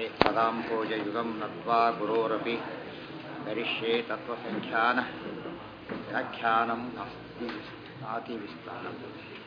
पदाम्भोजयुगं नत्वा गुरोरपि करिष्ये तत्त्वसङ्ख्यान व्याख्यानम् नातिविस्तारम्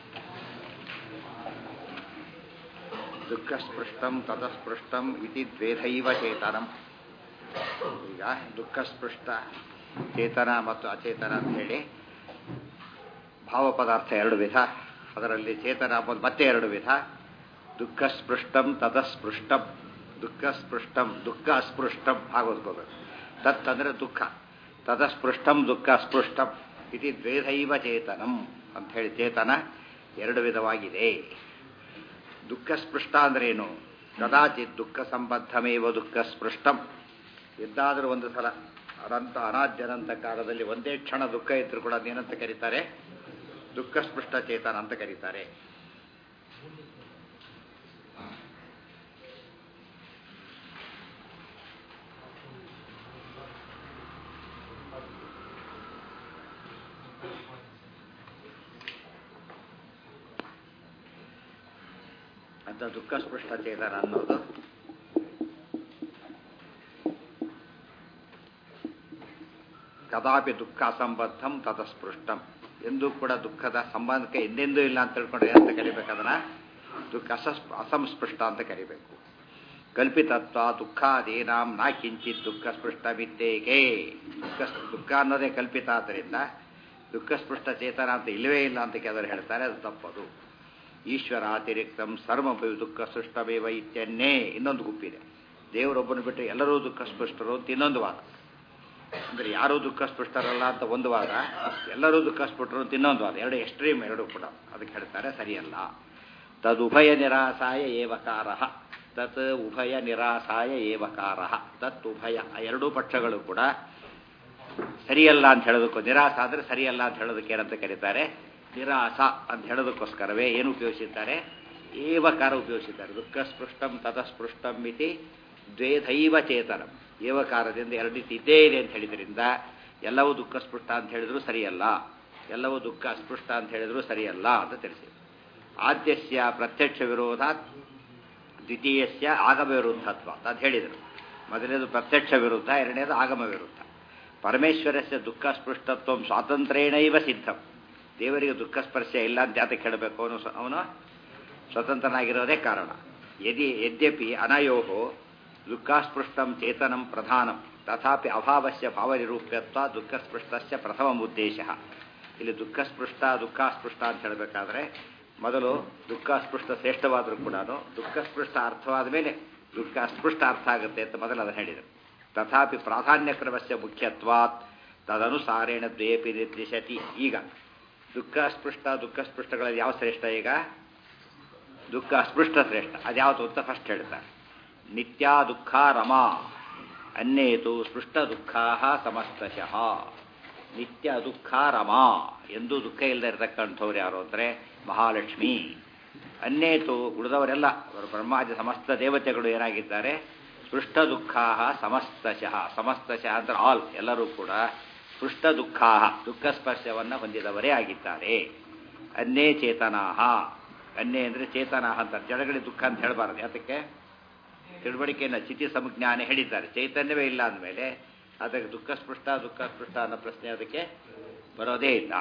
ದುಃಖಸ್ಪೃಷ್ಟಂ ತತಸ್ಪೃಷ್ಟಂ ಇತಿ ದ್ವೇಧೈವ ಚೇತನಂ. ಈಗ ದುಃಖಸ್ಪೃಷ್ಟ ಚೇತನ ಮತ್ತು ಅಚೇತನ ಅಂತ ಹೇಳಿ ಭಾವ ಪದಾರ್ಥ ಎರಡು ವಿಧ, ಅದರಲ್ಲಿ ಚೇತನ ಮತ್ತೆ ಎರಡು ವಿಧ. ದುಃಖಸ್ಪೃಷ್ಟಂ ತತಸ್ಪೃಷ್ಟಂ. ದುಃಖಸ್ಪೃಷ್ಟಂ ದುಃಖ ಅಸ್ಪೃಷ್ಟಂ ಆಗೋದ್ಕೋಬೇಕು. ತತ್ ಅಂದರೆ ದುಃಖ, ತತಸ್ಪೃಷ್ಟಂ ದುಃಖ ಅಸ್ಪೃಷ್ಟಂ ಇತಿ ದ್ವೇಧೈವ ಚೇತನಂ ಅಂತ ಹೇಳಿ ಚೇತನ ಎರಡು ವಿಧವಾಗಿದೆ. ದುಃಖ ಸ್ಪೃಷ್ಟ ಅಂದ್ರೇನು? ಕದಾಚಿತ್ ದುಃಖ ಸಂಬದ್ಧಮೇವ ದುಃಖ ಸ್ಪೃಷ್ಟಂ. ಎದ್ದಾದರೂ ಒಂದು ಸಲ ಅನಂತ ಅನಾದ್ಯನಂತ ಕಾಲದಲ್ಲಿ ಒಂದೇ ಕ್ಷಣ ದುಃಖ ಇದ್ರೂ ಕೂಡ ಅದೇನಂತ ಕರೀತಾರೆ? ದುಃಖ ಸ್ಪೃಷ್ಟ ಚೇತನ ಅಂತ ಕರೀತಾರೆ. ಅಂತ ದುಃಖ ಸ್ಪೃಷ್ಟ ಚೇತನ ಅನ್ನೋದು ಕದಾಪಿ ದುಃಖ ಅಸಂಬದ್ಧಂ ತತಸ್ಪೃಷ್ಟಂ. ಎಂದೂ ಕೂಡ ದುಃಖದ ಸಂಬಂಧಕ್ಕೆ ಎಂದೆಂದೂ ಇಲ್ಲ ಅಂತ ತಿಳ್ಕೊಂಡ್ರೆ ಏನಂತ ಕರಿಬೇಕು? ಅದನ್ನ ದುಃಖ ಅಸಂಸ್ಪೃಷ್ಟ ಅಂತ ಕರಿಬೇಕು. ಕಲ್ಪಿತತ್ವ ದುಃಖಾದೇನಾಂ ನಾ ಕಿಂಚಿತ್ ದುಃಖ ಸ್ಪೃಷ್ಟವಿದ್ದೇಕೆ. ದುಃಖ ಅನ್ನೋದೇ ಕಲ್ಪಿತ, ಆದ್ದರಿಂದ ದುಃಖ ಸ್ಪೃಷ್ಟ ಚೇತನ ಅಂತ ಇಲ್ಲವೇ ಇಲ್ಲ ಅಂತ ಕೆಲವರು ಹೇಳ್ತಾರೆ, ಅದು ತಪ್ಪದು. ಈಶ್ವರಾತಿರಿಕ್ತಂ ಸರ್ವಮಪಿ ದುಃಖ ಸೃಷ್ಟಮೇವ ಇತ್ಯನ್ನೇ ಇನ್ನೊಂದು ಗುಂಪಿದೆ. ದೇವರೊಬ್ಬನು ಬಿಟ್ಟರೆ ಎಲ್ಲರೂ ದುಃಖ ಸ್ಪೃಷ್ಟರು ಅಂತ ಇನ್ನೊಂದು ವಾದ. ಅಂದರೆ ಯಾರೂ ದುಃಖ ಸ್ಪೃಷ್ಟರಲ್ಲ ಅಂತ ಒಂದು ವಾದ, ಎಲ್ಲರೂ ದುಃಖ ಸ್ಪೃಷ್ಟರು ಅಂತ ಇನ್ನೊಂದು ವಾದ. ಎರಡು ಎಕ್ಸ್ಟ್ರೀಮ್, ಎರಡು ಕೂಡ. ಅದಕ್ಕೆ ಹೇಳ್ತಾರೆ ಸರಿಯಲ್ಲ. ತದುಭಯ ನಿರಾಸಾಯ ಏವಕಾರ. ತತ್ ಉಭಯ ನಿರಾಸಾಯ ಏವಕಾರ. ತತ್ ಉಭಯ, ಎರಡೂ ಪಕ್ಷಗಳು ಕೂಡ ಸರಿಯಲ್ಲ ಅಂತ ಹೇಳೋದಕ್ಕೂ, ನಿರಾಸ ಅಂದರೆ ಸರಿಯಲ್ಲ ಅಂತ ಹೇಳೋದಕ್ಕೆ ಏನಂತ ಕರೀತಾರೆ? ನಿರಾಸ ಅಂತ ಹೇಳೋದಕ್ಕೋಸ್ಕರವೇ ಏನು ಉಪಯೋಗಿಸಿದ್ದಾರೆ? ಏವಕಾರ ಉಪಯೋಗಿಸಿದ್ದಾರೆ. ದುಃಖ ಸ್ಪೃಷ್ಟಂ ತತಸ್ಪೃಷ್ಟಂ ಇತಿ ದ್ವೇಧೈವ ಚೇತನಂ. ಏವಕಾರದಿಂದ ಎರಡು ರೀತಿ ಇದ್ದೇ ಇದೆ ಅಂತ ಹೇಳಿದ್ರಿಂದ ಎಲ್ಲವೂ ದುಃಖ ಸ್ಪೃಷ್ಟ ಅಂತ ಹೇಳಿದ್ರು ಸರಿಯಲ್ಲ, ಎಲ್ಲವೂ ದುಃಖ ಅಸ್ಪೃಷ್ಟ ಅಂತ ಹೇಳಿದ್ರು ಸರಿಯಲ್ಲ ಅಂತ ತಿಳಿಸಿ. ಆದ್ಯಸ್ಯ ಪ್ರತ್ಯಕ್ಷ ವಿರೋಧಾತ್ ದ್ವಿತೀಯಸ್ಯ ಆಗಮ ವಿರುದ್ಧತ್ವ ಅಂತ ಹೇಳಿದರು. ಮೊದಲನೇದು ಪ್ರತ್ಯಕ್ಷ ವಿರುದ್ಧ, ಎರಡನೇದು ಆಗಮ ವಿರುದ್ಧ. ಪರಮೇಶ್ವರಸ್ಯ ದುಃಖ ಸ್ಪೃಷ್ಟತ್ವ ಸ್ವಾತಂತ್ರ್ಯೇಣೈವ ಸಿದ್ಧಂ. ದೇವರಿಗೆ ದುಃಖ ಸ್ಪರ್ಶ ಇಲ್ಲ ಅಂತ ಯಾತಕ್ಕೆ ಹೇಳಬೇಕು? ಅವನು ಸ್ವತಂತ್ರನಾಗಿರೋದೇ ಕಾರಣ. ಯದ್ಯಪಿ ಅನಯೋಹೋ ದುಃಖಸ್ಪೃಷ್ಟಂ ಚೇತನಂ ಪ್ರಧಾನಂ ತಥಾಪಿ ಅಭಾವಸ್ಯ ಭಾವನಿರೂಪ್ಯತ್ವ ದುಃಖಸ್ಪೃಷ್ಟಸ್ಯ ಪ್ರಥಮ ಉದ್ದೇಶ. ಇಲ್ಲಿ ದುಃಖಸ್ಪೃಷ್ಟ ದುಃಖಾಸ್ಪೃಷ್ಟ ಅಂತ ಹೇಳಬೇಕಾದ್ರೆ ಮೊದಲು ದುಃಖಾಸ್ಪೃಷ್ಟ ಶ್ರೇಷ್ಠವಾದರೂ ಕೂಡ ದುಃಖಸ್ಪೃಷ್ಟ ಅರ್ಥವಾದ ಮೇಲೆ ದುಃಖ ಅಸ್ಪೃಷ್ಟ ಅರ್ಥ ಆಗುತ್ತೆ ಅಂತ ಮೊದಲು ಅದನ್ನು ಹೇಳಿದರು. ತಥಾಪಿ ಪ್ರಾಧಾನ್ಯಕ್ರಮಸ್ಯ ಮುಖ್ಯತ್ವಾತ್ ತದನುಸಾರೇಣ ದ್ವೇಪಿ ನಿರ್ದಿಶತಿ. ಈಗ ದುಃಖ ಅಸ್ಪೃಷ್ಟ ದುಃಖಸ್ಪೃಷ್ಟಗಳಲ್ಲಿ ಯಾವ ಶ್ರೇಷ್ಠ? ಈಗ ದುಃಖ ಅಸ್ಪೃಷ್ಟ ಶ್ರೇಷ್ಠ. ಅದ್ಯಾವುದು ಅಂತ ಫಸ್ಟ್ ಹೇಳ್ತಾರೆ. ನಿತ್ಯ ದುಃಖ ರಮಾ ಅನ್ಯೇತು ಸ್ಪೃಷ್ಟ ದುಃಖಾ ಸಮಸ್ತಶಃ. ನಿತ್ಯ ದುಃಖ ರಮಾ ಎಂದು ದುಃಖ ಇಲ್ಲದೆ ಇರತಕ್ಕಂಥವ್ರು ಯಾರು ಅಂದರೆ ಮಹಾಲಕ್ಷ್ಮಿ. ಅನ್ಯೇತು ಉಳಿದವರೆಲ್ಲ ಬ್ರಹ್ಮಾದಿ ಸಮಸ್ತ ದೇವತೆಗಳು ಏನಾಗಿದ್ದಾರೆ? ಸ್ಪೃಷ್ಟ ದುಃಖಾ ಸಮಸ್ತಶಃ. ಸಮಸ್ತಶಃ ಅಂದರೆ ಆಲ್, ಎಲ್ಲರೂ ಕೂಡ ಸ್ಪೃಷ್ಟ ದುಃಖಾ ದುಃಖ ಸ್ಪರ್ಶವನ್ನು ಹೊಂದಿದವರೇ ಆಗಿದ್ದಾರೆ. ಅನ್ಯೇ ಚೇತನಾಹ. ಅನ್ಯೇ ಅಂದರೆ ಚೇತನಾಹ ಅಂತ. ಜಡಗಳಿಗೆ ದುಃಖ ಅಂತ ಹೇಳಬಾರದು. ಯಾತಕ್ಕೆ? ತಿಳುವಳಿಕೆಯನ್ನು ಚಿತಿ ಸಂಜ್ಞಾನೆ ಹೇಳಿದ್ದಾರೆ. ಚೈತನ್ಯವೇ ಇಲ್ಲ ಅಂದಮೇಲೆ ಅದಕ್ಕೆ ದುಃಖ ಸ್ಪೃಷ್ಟ ಅನ್ನೋ ಪ್ರಶ್ನೆ ಅದಕ್ಕೆ ಬರೋದೇ ಇಲ್ಲ.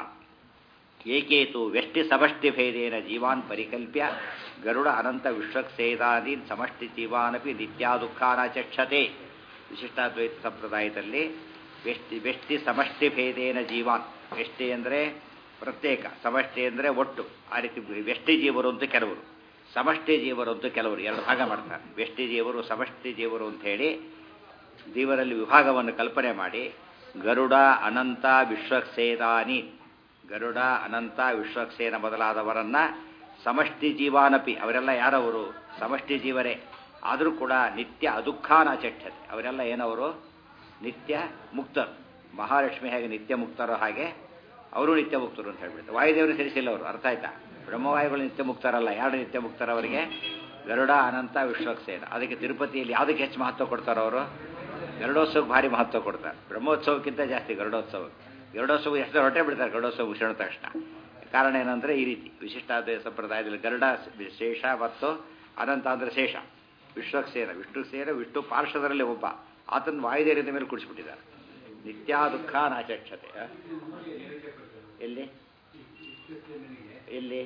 ಏಕೇತು ವ್ಯಷ್ಟಿ ಸಮಷ್ಟಿ ಭೇದೇನ ಜೀವಾನ್ ಪರಿಕಲ್ಪ್ಯ ಗರುಡ ಅನಂತ ವಿಶ್ವಕ್ಸೇದಾದೀನ್ ಸಮಷ್ಟಿ ಜೀವಾನಪಿ ನಿತ್ಯ ದುಃಖಾನ ಚಕ್ಷತೆ. ವಿಶಿಷ್ಟಾದ್ವೈತ ಸಂಪ್ರದಾಯದಲ್ಲಿ ವ್ಯಷ್ಟಿ ಸಮಷ್ಟಿ ಭೇದೇನ ಜೀವಾನ್. ವ್ಯಷ್ಟಿ ಅಂದರೆ ಪ್ರತ್ಯೇಕ, ಸಮಷ್ಟಿ ಅಂದರೆ ಒಟ್ಟು. ಆ ರೀತಿ ವ್ಯಷ್ಟಿ ಜೀವರು ಅಂತ ಕೆಲವರು, ಸಮಷ್ಟಿ ಜೀವರು ಅಂತ ಕೆಲವರು, ಎರಡು ಭಾಗ ಮಾಡ್ತಾರೆ. ವ್ಯಷ್ಟಿ ಜೀವರು ಸಮಷ್ಟಿ ಜೀವರು ಅಂತ ಹೇಳಿ ಜೀವರಲ್ಲಿ ವಿಭಾಗವನ್ನು ಕಲ್ಪನೆ ಮಾಡಿ ಗರುಡ ಅನಂತ ವಿಶ್ವಕ್ಸೇದಾನಿ, ಗರುಡ ಅನಂತ ವಿಶ್ವಕ್ಸೇನ ಮೊದಲಾದವರನ್ನ ಸಮಷ್ಟಿ ಜೀವಾನಪಿ, ಅವರೆಲ್ಲ ಯಾರವರು? ಸಮಷ್ಟಿ ಜೀವರೇ. ಆದರೂ ಕೂಡ ನಿತ್ಯ ಅದುಃಖಾನ ಚಕ್ಷತೆ. ಅವರೆಲ್ಲ ಏನವರು? ನಿತ್ಯ ಮುಕ್ತರು. ಮಹಾಲಕ್ಷ್ಮಿ ಹೇಗೆ ನಿತ್ಯ ಮುಕ್ತರು ಹಾಗೆ ಅವರು ನಿತ್ಯ ಮುಕ್ತರು ಅಂತ ಹೇಳ್ಬಿಡ್ತಾರೆ. ವಾಯುದೇವರು ಸೇರಿಸಿಲ್ಲ ಅವರು. ಅರ್ಥ ಆಯ್ತಾ? ಬ್ರಹ್ಮವಾಯುಗಳು ನಿತ್ಯ ಮುಕ್ತರಲ್ಲ. ಯಾರು ನಿತ್ಯ ಮುಕ್ತರ ಅವರಿಗೆ? ಗರುಡ ಅನಂತ ವಿಶ್ವಕ್ಸೇನ. ಅದಕ್ಕೆ ತಿರುಪತಿಯಲ್ಲಿ ಯಾವುದಕ್ಕೆ ಹೆಚ್ಚು ಮಹತ್ವ ಕೊಡ್ತಾರೆ ಅವರು? ಗರುಡೋತ್ಸವಕ್ಕೆ ಭಾರಿ ಮಹತ್ವ ಕೊಡ್ತಾರೆ. ಬ್ರಹ್ಮೋತ್ಸವಕ್ಕಿಂತ ಜಾಸ್ತಿ ಗರುಡೋತ್ಸವಕ್ಕೆ. ಗರುಡೋತ್ಸವ ಎಷ್ಟು ಹೊರಟೇ ಬಿಡ್ತಾರೆ ಗರುಡೋತ್ಸವ ಮುಗಿಸಿದ ತಕ್ಷಣ. ಕಾರಣ ಏನಂದರೆ ಈ ರೀತಿ ವಿಶಿಷ್ಟಾದ್ವೈತ ಸಂಪ್ರದಾಯದಲ್ಲಿ ಗರುಡ ಶೇಷ ಮತ್ತು ಅನಂತ ಅಂದರೆ ಶೇಷ. ವಿಶ್ವಕ್ಸೇನ ವಿಷ್ಣು ಪಾರ್ಶ್ವದರಲ್ಲಿ ಒಬ್ಬ ಆತನ ವಾಯುದೇವದ ಮೇಲೆ ಕುಡಿಸ್ಬಿಟ್ಟಿದ್ದಾರೆ. ನಿತ್ಯ ದುಃಖ ನಾಚಕ್ಷತೆ. ಎಲ್ಲಿ ಎಲ್ಲಿ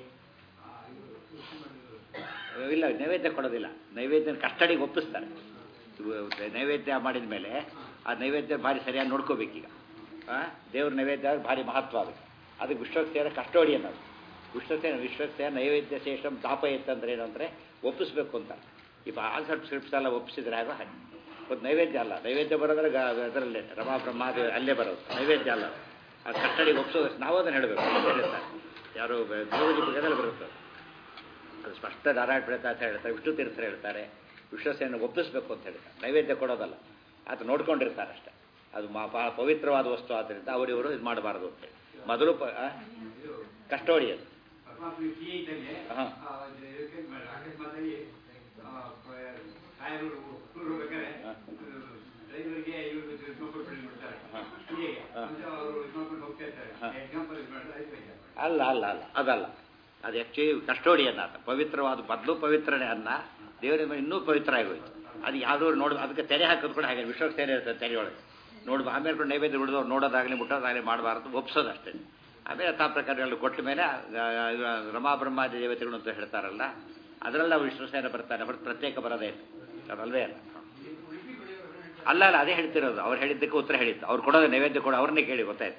ಇಲ್ಲ, ನೈವೇದ್ಯ ಕೊಡೋದಿಲ್ಲ. ನೈವೇದ್ಯ ಕಸ್ಟಡಿಗೆ ಒಪ್ಪಿಸ್ತಾರೆ. ನೈವೇದ್ಯ ಮಾಡಿದ ಮೇಲೆ ಆ ನೈವೇದ್ಯ ಭಾರಿ ಸರಿಯಾಗಿ ನೋಡ್ಕೋಬೇಕೀಗ. ದೇವ್ರ ನೈವೇದ್ಯ ಭಾರಿ ಮಹತ್ವ ಅದಕ್ಕೆ ವಿಶ್ವಕ್ಸೇನ ಕಸ್ಟೋಡಿಯನ್ ಅದು. ವಿಶ್ವಕ್ಸೇನ ನೈವೇದ್ಯ ಶೇಷಂ ದಾಪಯತ್ ಅಂದ್ರೆ ಏನಂದರೆ ಒಪ್ಪಿಸ್ಬೇಕು ಅಂತ. ಈಗ ಆಲ್ಸರ್ ಸ್ಕ್ರಿಪ್ಟ್ಸ್ ಎಲ್ಲ ಒಪ್ಪಿಸಿದ್ರೆ ಹಾಗೆ ಹಾಗೆ ಒಂದು ನೈವೇದ್ಯ ಅಲ್ಲ. ನೈವೇದ್ಯ ಬರೋದ್ರೆ ಅದರಲ್ಲೇ ರಮಾ ಬ್ರಹ್ಮಾದೇವಿ ಅಲ್ಲೇ ಬರೋದು ನೈವೇದ್ಯ ಅಲ್ಲ. ಆ ಕಸ್ಟಡಿಗೆ ಒಪ್ಪಿಸೋದು ನಾವು ಅದನ್ನು ಹೇಳಬೇಕು. ಹೇಳ್ತಾರೆ ಯಾರು ದೇವರಿಗೆ ಬಗೆದಲ್ಲಿ ಬರುತ್ತೆ ಅದು ಸ್ಪಷ್ಟ. ನಾರಾಯಣ ಪ್ರೇತ ಅಂತ ಹೇಳ್ತಾರೆ, ವಿಷ್ಣು ತೀರ್ಥರು ಹೇಳ್ತಾರೆ ವಿಶ್ವಸೇನ ಒಪ್ಪಿಸ್ಬೇಕು ಅಂತ ಹೇಳ್ತಾರೆ. ನೈವೇದ್ಯ ಕೊಡೋದಲ್ಲ, ಅದು ನೋಡ್ಕೊಂಡಿರ್ತಾರೆ ಅಷ್ಟೇ. ಅದು ಪವಿತ್ರವಾದ ವಸ್ತು ಆದ್ದರಿಂದ ಅವರಿವರು ಇದು ಮಾಡಬಾರ್ದು ಅಂತೇಳಿ ಮೊದಲು ಕಸ್ಟೋಡಿಯನ್. ಹಾಂ ಅಲ್ಲ ಅಲ್ಲ ಅಲ್ಲ ಅದಲ್ಲ. ಅದು ಆ್ಯಕ್ಚುಲಿ ಕಸ್ಟೋಡಿಯನ್ ಆತ. ಪವಿತ್ರವಾದ ಮೊದಲು ಪವಿತ್ರನೇ ಅನ್ನ ದೇವರಿಂದ ಇನ್ನೂ ಪವಿತ್ರ ಆಗೋಯ್ತು. ಅದು ಯಾವ್ದವ್ರು ನೋಡೋದು ಅದಕ್ಕೆ ತೆರೆ ಹಾಕೋದು ಕೂಡ ಹಾಗೆ. ವಿಶ್ವಕ್ಸೇನೆ ಇರ್ತದೆ ತೆರೆಯೊಳಗೆ ನೋಡ್ಬೋದು. ಆಮೇಲೆ ಕೂಡ ನೈವೇದ್ಯ ಹಿಡಿದವ್ರು ನೋಡೋದಾಗಲಿ ಮುಟ್ಟೋದಾಗಲಿ ಮಾಡಬಾರ್ದು, ಒಪ್ಸೋದು ಅಷ್ಟೇ. ಆಮೇಲೆ ಯಥಾ ಪ್ರಕಾರಗಳು ಕೊಟ್ಟ ಮೇಲೆ ರಮಾ ಬ್ರಹ್ಮಾದಿ ದೇವತೆಗಳು ಅಂತ ಹೇಳ್ತಾರಲ್ಲ ಅದರಲ್ಲ ವಿಶ್ವಸೇನ ಬರ್ತಾನೆ ಹೊರತು ಪ್ರತ್ಯೇಕ ಬರೋದೇ ಇಲ್ಲ. ಅದಲ್ವೇ ಅಲ್ಲ. ಅಲ್ಲ ಅಲ್ಲ ಅದೇ ಹೇಳ್ತಿರೋದು. ಅವ್ರು ಹೇಳಿದ್ದಕ್ಕೆ ಉತ್ತರ ಹೇಳಿದ್ದು. ಅವ್ರು ಕೊಡೋದು ನೈವೇದ್ಯ ಕೊಡೋ ಅವ್ರನ್ನೇ ಕೇಳಿ ಗೊತ್ತಾಯ್ತಾ.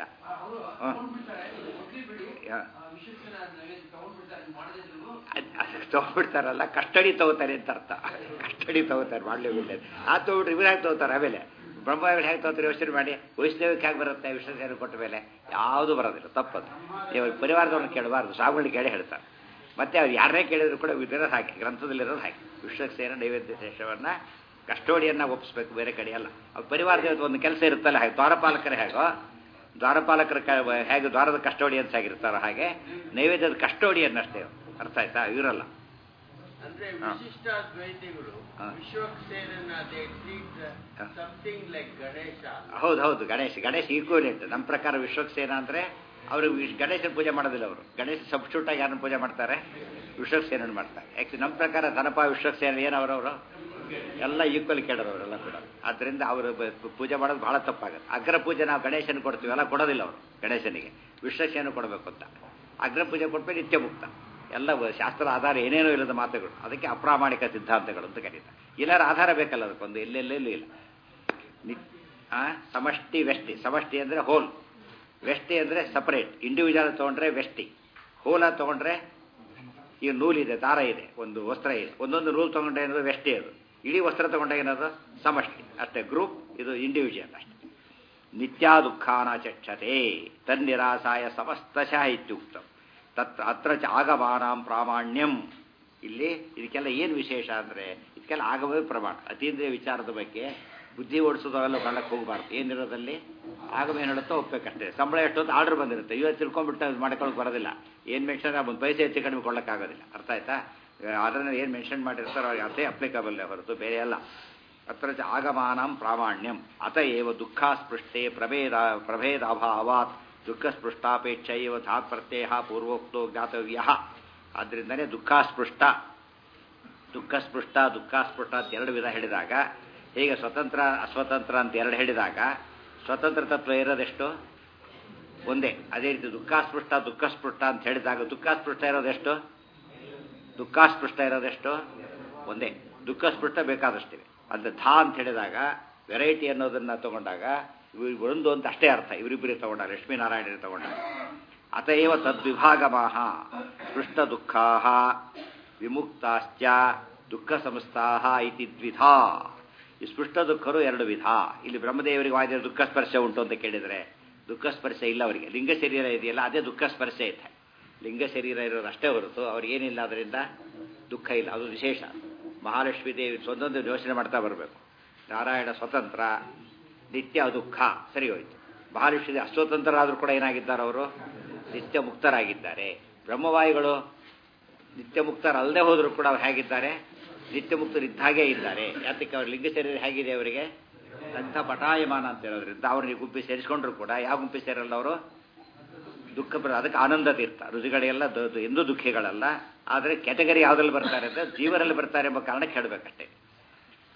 ತಗೊಬಿಡ್ತಾರಲ್ಲ ಕಸ್ಟಡಿ ತಗೋತಾರೆ ಅಂತ ಅರ್ಥ. ಕಸ್ಟಡಿ ತಗೋತಾರೆ ಮಾಡಲೇಬಿಲ್ಲ. ಆ ತಗೊಬಿಟ್ರೆ ಇವ್ರು ಹೇಗೆ ತಗೋತಾರೆ. ಆಮೇಲೆ ಬ್ರಹ್ಮಗಳು ಹೇಗೆ ತಗೋತಾರೆ ಯೋಚನೆ ಮಾಡಿ. ವೈಷ್ಣವಕ್ಕೆ ಹೇಗೆ ಬರುತ್ತೆ ವಿಶ್ವಸೇನ ಕೊಟ್ಟ ಮೇಲೆ? ಯಾವುದೂ ಬರೋದಿಲ್ಲ, ತಪ್ಪದು. ನೀವು ಪರಿವಾರದವ್ರನ್ನ ಕೇಳಬಾರ್ದು, ಸ್ವಾಮಿಗಳನ್ನ ಕೇಳಿ ಹೇಳ್ತಾರೆ. ಮತ್ತೆ ಅವ್ರು ಯಾರನ್ನೇ ಕೇಳಿದ್ರು ಕೂಡ ಇರೋದು ಹಾಗೆ, ಗ್ರಂಥದಲ್ಲಿರೋದು ಹಾಗೆ. ವಿಶ್ವಕ್ಸೇನ ನೈವೇದ್ಯ ಶೇಷವನ್ನು ಕಸ್ಟೋಡಿಯನ್ನ ಒಪ್ಪಿಸ್ಬೇಕು, ಬೇರೆ ಕಡೆ ಅಲ್ಲ. ಅವ್ರ ಪರಿವಾರದ ಒಂದು ಕೆಲಸ ಇರುತ್ತಲ್ಲ ಹಾಗೆ. ದ್ವಾರಪಾಲಕರೇ ಹೇಗೋ ದ್ವಾರಪಾಲಕರ ಹೇಗೆ ದ್ವಾರದ ಕಸ್ಟೋಡಿಯನ್ಸ್ ಆಗಿರ್ತಾರೋ ಹಾಗೆ ನೈವೇದ್ಯದ ಕಸ್ಟೋಡಿಯನ್ ಅಷ್ಟೇ. ಅರ್ಥ ಆಯ್ತಾ? ಇವರಲ್ಲ. ಹೌದು ಹೌದು, ಗಣೇಶ ಈಕ್ವಲೆಂಟ್. ನಮ್ಮ ಪ್ರಕಾರ ವಿಶ್ವಕ್ಸೇನ ಅಂದರೆ ಅವರು ಗಣೇಶನ ಪೂಜೆ ಮಾಡೋದಿಲ್ಲ. ಅವರು ಗಣೇಶ ಸಬ್ಸ್ಟಿಟ್ಯೂಟ್ ಆಗಿ ಯಾರನ್ನ ಪೂಜೆ ಮಾಡ್ತಾರೆ? ವಿಶ್ವಕ್ಸೇನ ಮಾಡ್ತಾರೆ. ಆ್ಯಕ್ಚುಲಿ ನಮ್ಮ ಪ್ರಕಾರ ಧನಪ ವಿಶ್ವಕ್ಸೇನ ಏನವರವರು ಎಲ್ಲ ಈಕ್ವಲ್ ಕೇಳೋರು ಅವರೆಲ್ಲ ಕೂಡ. ಆದ್ದರಿಂದ ಅವರು ಪೂಜೆ ಮಾಡೋದು ಭಾಳ ತಪ್ಪಾಗುತ್ತೆ. ಅಗ್ರ ಪೂಜೆ ನಾವು ಗಣೇಶನ ಕೊಡ್ತೀವಿ, ಎಲ್ಲ ಕೊಡೋದಿಲ್ಲ ಅವರು ಗಣೇಶನಿಗೆ. ವಿಶ್ವಕ್ಸೇನ ಕೊಡಬೇಕು ಅಂತ. ಅಗ್ರ ಪೂಜೆ ಕೊಟ್ಮೇಲೆ ನಿತ್ಯ ಮುಕ್ತ. ಎಲ್ಲ ಶಾಸ್ತ್ರ ಆಧಾರ ಏನೇನೋ ಇಲ್ಲದ ಮಾತುಗಳು. ಅದಕ್ಕೆ ಅಪ್ರಾಮಾಣಿಕ ಸಿದ್ಧಾಂತಗಳು ಅಂತ ಕರೀತಾರೆ. ಎಲ್ಲರ ಆಧಾರ ಬೇಕಲ್ಲ ಅದಕ್ಕೊಂದು. ಎಲ್ಲೆಲ್ಲೆಲ್ಲೂ ಇಲ್ಲ. ಸಮಷ್ಟಿ ವ್ಯಷ್ಟಿ. ಸಮಷ್ಟಿ ಅಂದರೆ ಹೋಲ್, ವ್ಯಷ್ಟಿ ಅಂದರೆ ಸಪರೇಟ್. ಇಂಡಿವಿಜುವಲ್ ತೊಗೊಂಡ್ರೆ ವ್ಯಷ್ಟಿ, ಹೋಲ ತೊಗೊಂಡ್ರೆ ಈಗ ನೂಲಿದೆ, ದಾರ ಇದೆ, ಒಂದು ವಸ್ತ್ರ ಇದೆ. ಒಂದೊಂದು ನೂಲು ತೊಗೊಂಡ್ರೆ ಏನದು ವ್ಯಷ್ಟಿ. ಅದು ಇಡೀ ವಸ್ತ್ರ ತೊಗೊಂಡ್ರೆ ಏನದು ಸಮಷ್ಟಿ ಅಷ್ಟೇ. ಗ್ರೂಪ್ ಇದು ಇಂಡಿವಿಜುವಲ್ ಅಷ್ಟೇ. ನಿತ್ಯ ದುಃಖಾನಾಚಕ್ಷತೆ ತನ್ನಿರಾಸಾಯ ಸಮಸ್ತಶಃ ಇತ್ಯುಕ್ತಂ ಅತ್ರ ಆಗಮಾನಾಂ ಪ್ರಾಮಾಣ್ಯಂ. ಇಲ್ಲಿ ಇದಕ್ಕೆಲ್ಲ ಏನು ವಿಶೇಷ ಅಂದರೆ ಇದಕ್ಕೆಲ್ಲ ಆಗಮವೇ ಪ್ರಮಾಣ. ಅತೀಂದ್ರಿಯ ವಿಚಾರದ ಬಗ್ಗೆ ಬುದ್ಧಿ ಓಡಿಸೋದೆಲ್ಲ ಮಾಡಕ್ಕೆ ಹೋಗಬಾರ್ದು. ಏನಿರೋದಲ್ಲಿ ಆಗಮ ಏನು ಹೇಳುತ್ತೋ ಒಪ್ಪಬೇಕಷ್ಟೇ. ಸಂಬಳ ಎಷ್ಟೊತ್ತು ಆರ್ಡರ್ ಬಂದಿರುತ್ತೆ, ಇವತ್ತು ತಿಳ್ಕೊಂಡ್ಬಿಟ್ಟು ಅದು ಮಾಡ್ಕೊಳ್ಳೋಕೆ ಬರೋದಿಲ್ಲ. ಏನು ಮೆನ್ಷನ್ ಒಂದು ಪೈಸೆ ಹೆಚ್ಚು ಕಡಿಮೆ ಕೊಡೋಕ್ಕಾಗೋದಿಲ್ಲ. ಅರ್ಥ ಆಯ್ತಾ? ಅದನ್ನು ಏನು ಮೆನ್ಷನ್ ಮಾಡಿರ್ತಾರೋ ಅದೇ ಅಪ್ಲಿಕಬಲ್ ಹೊರತು ಬೇರೆ ಅಲ್ಲ. ಅತ್ರ ಆಗಮಾನಾಂ ಪ್ರಾಮಾಣ್ಯಂ ಅತ ಏವ ದುಃಖಾಸ್ಪೃಷ್ಟೇ ಪ್ರಭೇದಾಭಾವಾತ್ ದುಃಖಸ್ಪೃಷ್ಟಾಪೇಕ್ಷ ಇವ ಧಾತ್ ಪ್ರತ್ಯಯ ಪೂರ್ವೋಕ್ತೋ ಜ್ಞಾತವ್ಯ. ಆದ್ದರಿಂದನೇ ದುಃಖಾಸ್ಪೃಷ್ಟ ಅಂತ ಎರಡು ವಿಧ ಹೇಳಿದಾಗ, ಹೇಗೆ ಸ್ವತಂತ್ರ ಅಸ್ವತಂತ್ರ ಅಂತ ಎರಡು ಹೇಳಿದಾಗ ಸ್ವತಂತ್ರ ತತ್ವ ಇರೋದೆಷ್ಟು? ಒಂದೇ. ಅದೇ ರೀತಿ ದುಃಖಸ್ಪೃಷ್ಟ ಅಂತ ಹೇಳಿದಾಗ ದುಃಖಸ್ಪೃಷ್ಟ ಇರೋದೆಷ್ಟು? ಒಂದೇ. ದುಃಖಸ್ಪೃಷ್ಟ ಬೇಕಾದಷ್ಟಿವೆ. ಅಂದರೆ ಧಾ ಅಂತ ಹೇಳಿದಾಗ ವೆರೈಟಿ ಅನ್ನೋದನ್ನು ತಗೊಂಡಾಗ ಒಂದು ಅಂತ ಅಷ್ಟೇ ಅರ್ಥ. ಇವರಿಬ್ಬರಿಗೆ ತಗೊಂಡಾಗ ಲಕ್ಷ್ಮೀನಾರಾಯಣರಿಗೆ ತಗೊಂಡಾಗ ಅತಏವ ತದ್ವಿಭಾಗಮಾಹ ಸ್ಪೃಷ್ಟ ದುಃಖಾ ವಿಮುಕ್ತಾಶ್ಚ ದುಃಖ ಸಂಸ್ಥಾಹ ಇತಿ ದ್ವಿಧಾ. ಈ ಸ್ಪೃಷ್ಟ ದುಃಖರು ಎರಡು ವಿಧ. ಇಲ್ಲಿ ಬ್ರಹ್ಮದೇವರಿಗೆ ವಾದಿಯ ದುಃಖ ಸ್ಪರ್ಶ ಉಂಟು ಅಂತ ಕೇಳಿದರೆ ದುಃಖ ಸ್ಪರ್ಶ ಇಲ್ಲ ಅವರಿಗೆ. ಲಿಂಗ ಶರೀರ ಇದೆಯಲ್ಲ ಅದೇ ದುಃಖ ಸ್ಪರ್ಶ ಇದೆ. ಲಿಂಗ ಶರೀರ ಇರೋದು ಅಷ್ಟೇ ಹೊರತು ಅವ್ರಿಗೇನಿಲ್ಲ, ಅದರಿಂದ ದುಃಖ ಇಲ್ಲ. ಅದು ವಿಶೇಷ. ಮಹಾಲಕ್ಷ್ಮೀ ದೇವಿ ಒಂದೊಂದು ಯೋಚನೆ ಮಾಡ್ತಾ ಬರಬೇಕು. ನಾರಾಯಣ ಸ್ವತಂತ್ರ, ನಿತ್ಯ ದುಃಖ, ಸರಿ ಹೋಯ್ತು. ಮಹಾಲಕ್ಷ್ಮೀ ಅಸ್ವತಂತ್ರರಾದರೂ ಕೂಡ ಏನಾಗಿದ್ದಾರೆ? ಅವರು ನಿತ್ಯ ಮುಕ್ತರಾಗಿದ್ದಾರೆ. ಬ್ರಹ್ಮವಾಯುಗಳು ನಿತ್ಯ ಮುಕ್ತರಲ್ಲದೆ ಹೋದರೂ ಕೂಡ ಅವ್ರು ಹೇಗಿದ್ದಾರೆ? ನಿತ್ಯ ಮುಕ್ತರಿದ್ದಾಗೇ ಇದ್ದಾರೆ. ಯಾತಕ್ಕೆ? ಅವ್ರ ಲಿಂಗ ಶರೀರ ಹೇಗಿದೆ ಅವರಿಗೆ? ಅಂಥ ಪಟಾಯಮಾನ ಅಂತ ಹೇಳೋದ್ರಿಂದ ಅವ್ರನ್ನ ಗುಂಪಿ ಸೇರಿಸ್ಕೊಂಡ್ರು ಕೂಡ ಯಾವ ಗುಂಪಿ ಸೇರಲ್ಲ ಅವರು? ದುಃಖ ಅದಕ್ಕೆ ಆನಂದ ತೀರ್ಥ. ರುಚಿಗಳೆಲ್ಲ ಎಂದೂ ದುಃಖಿಗಳಲ್ಲ. ಆದರೆ ಕ್ಯಾಟಗರಿ ಯಾವುದ್ರಲ್ಲಿ ಬರ್ತಾರೆ ಅಂದರೆ ಜೀವರಲ್ಲಿ ಬರ್ತಾರೆ ಎಂಬ ಕಾರಣಕ್ಕೆ ಹೇಳಬೇಕಷ್ಟೇ.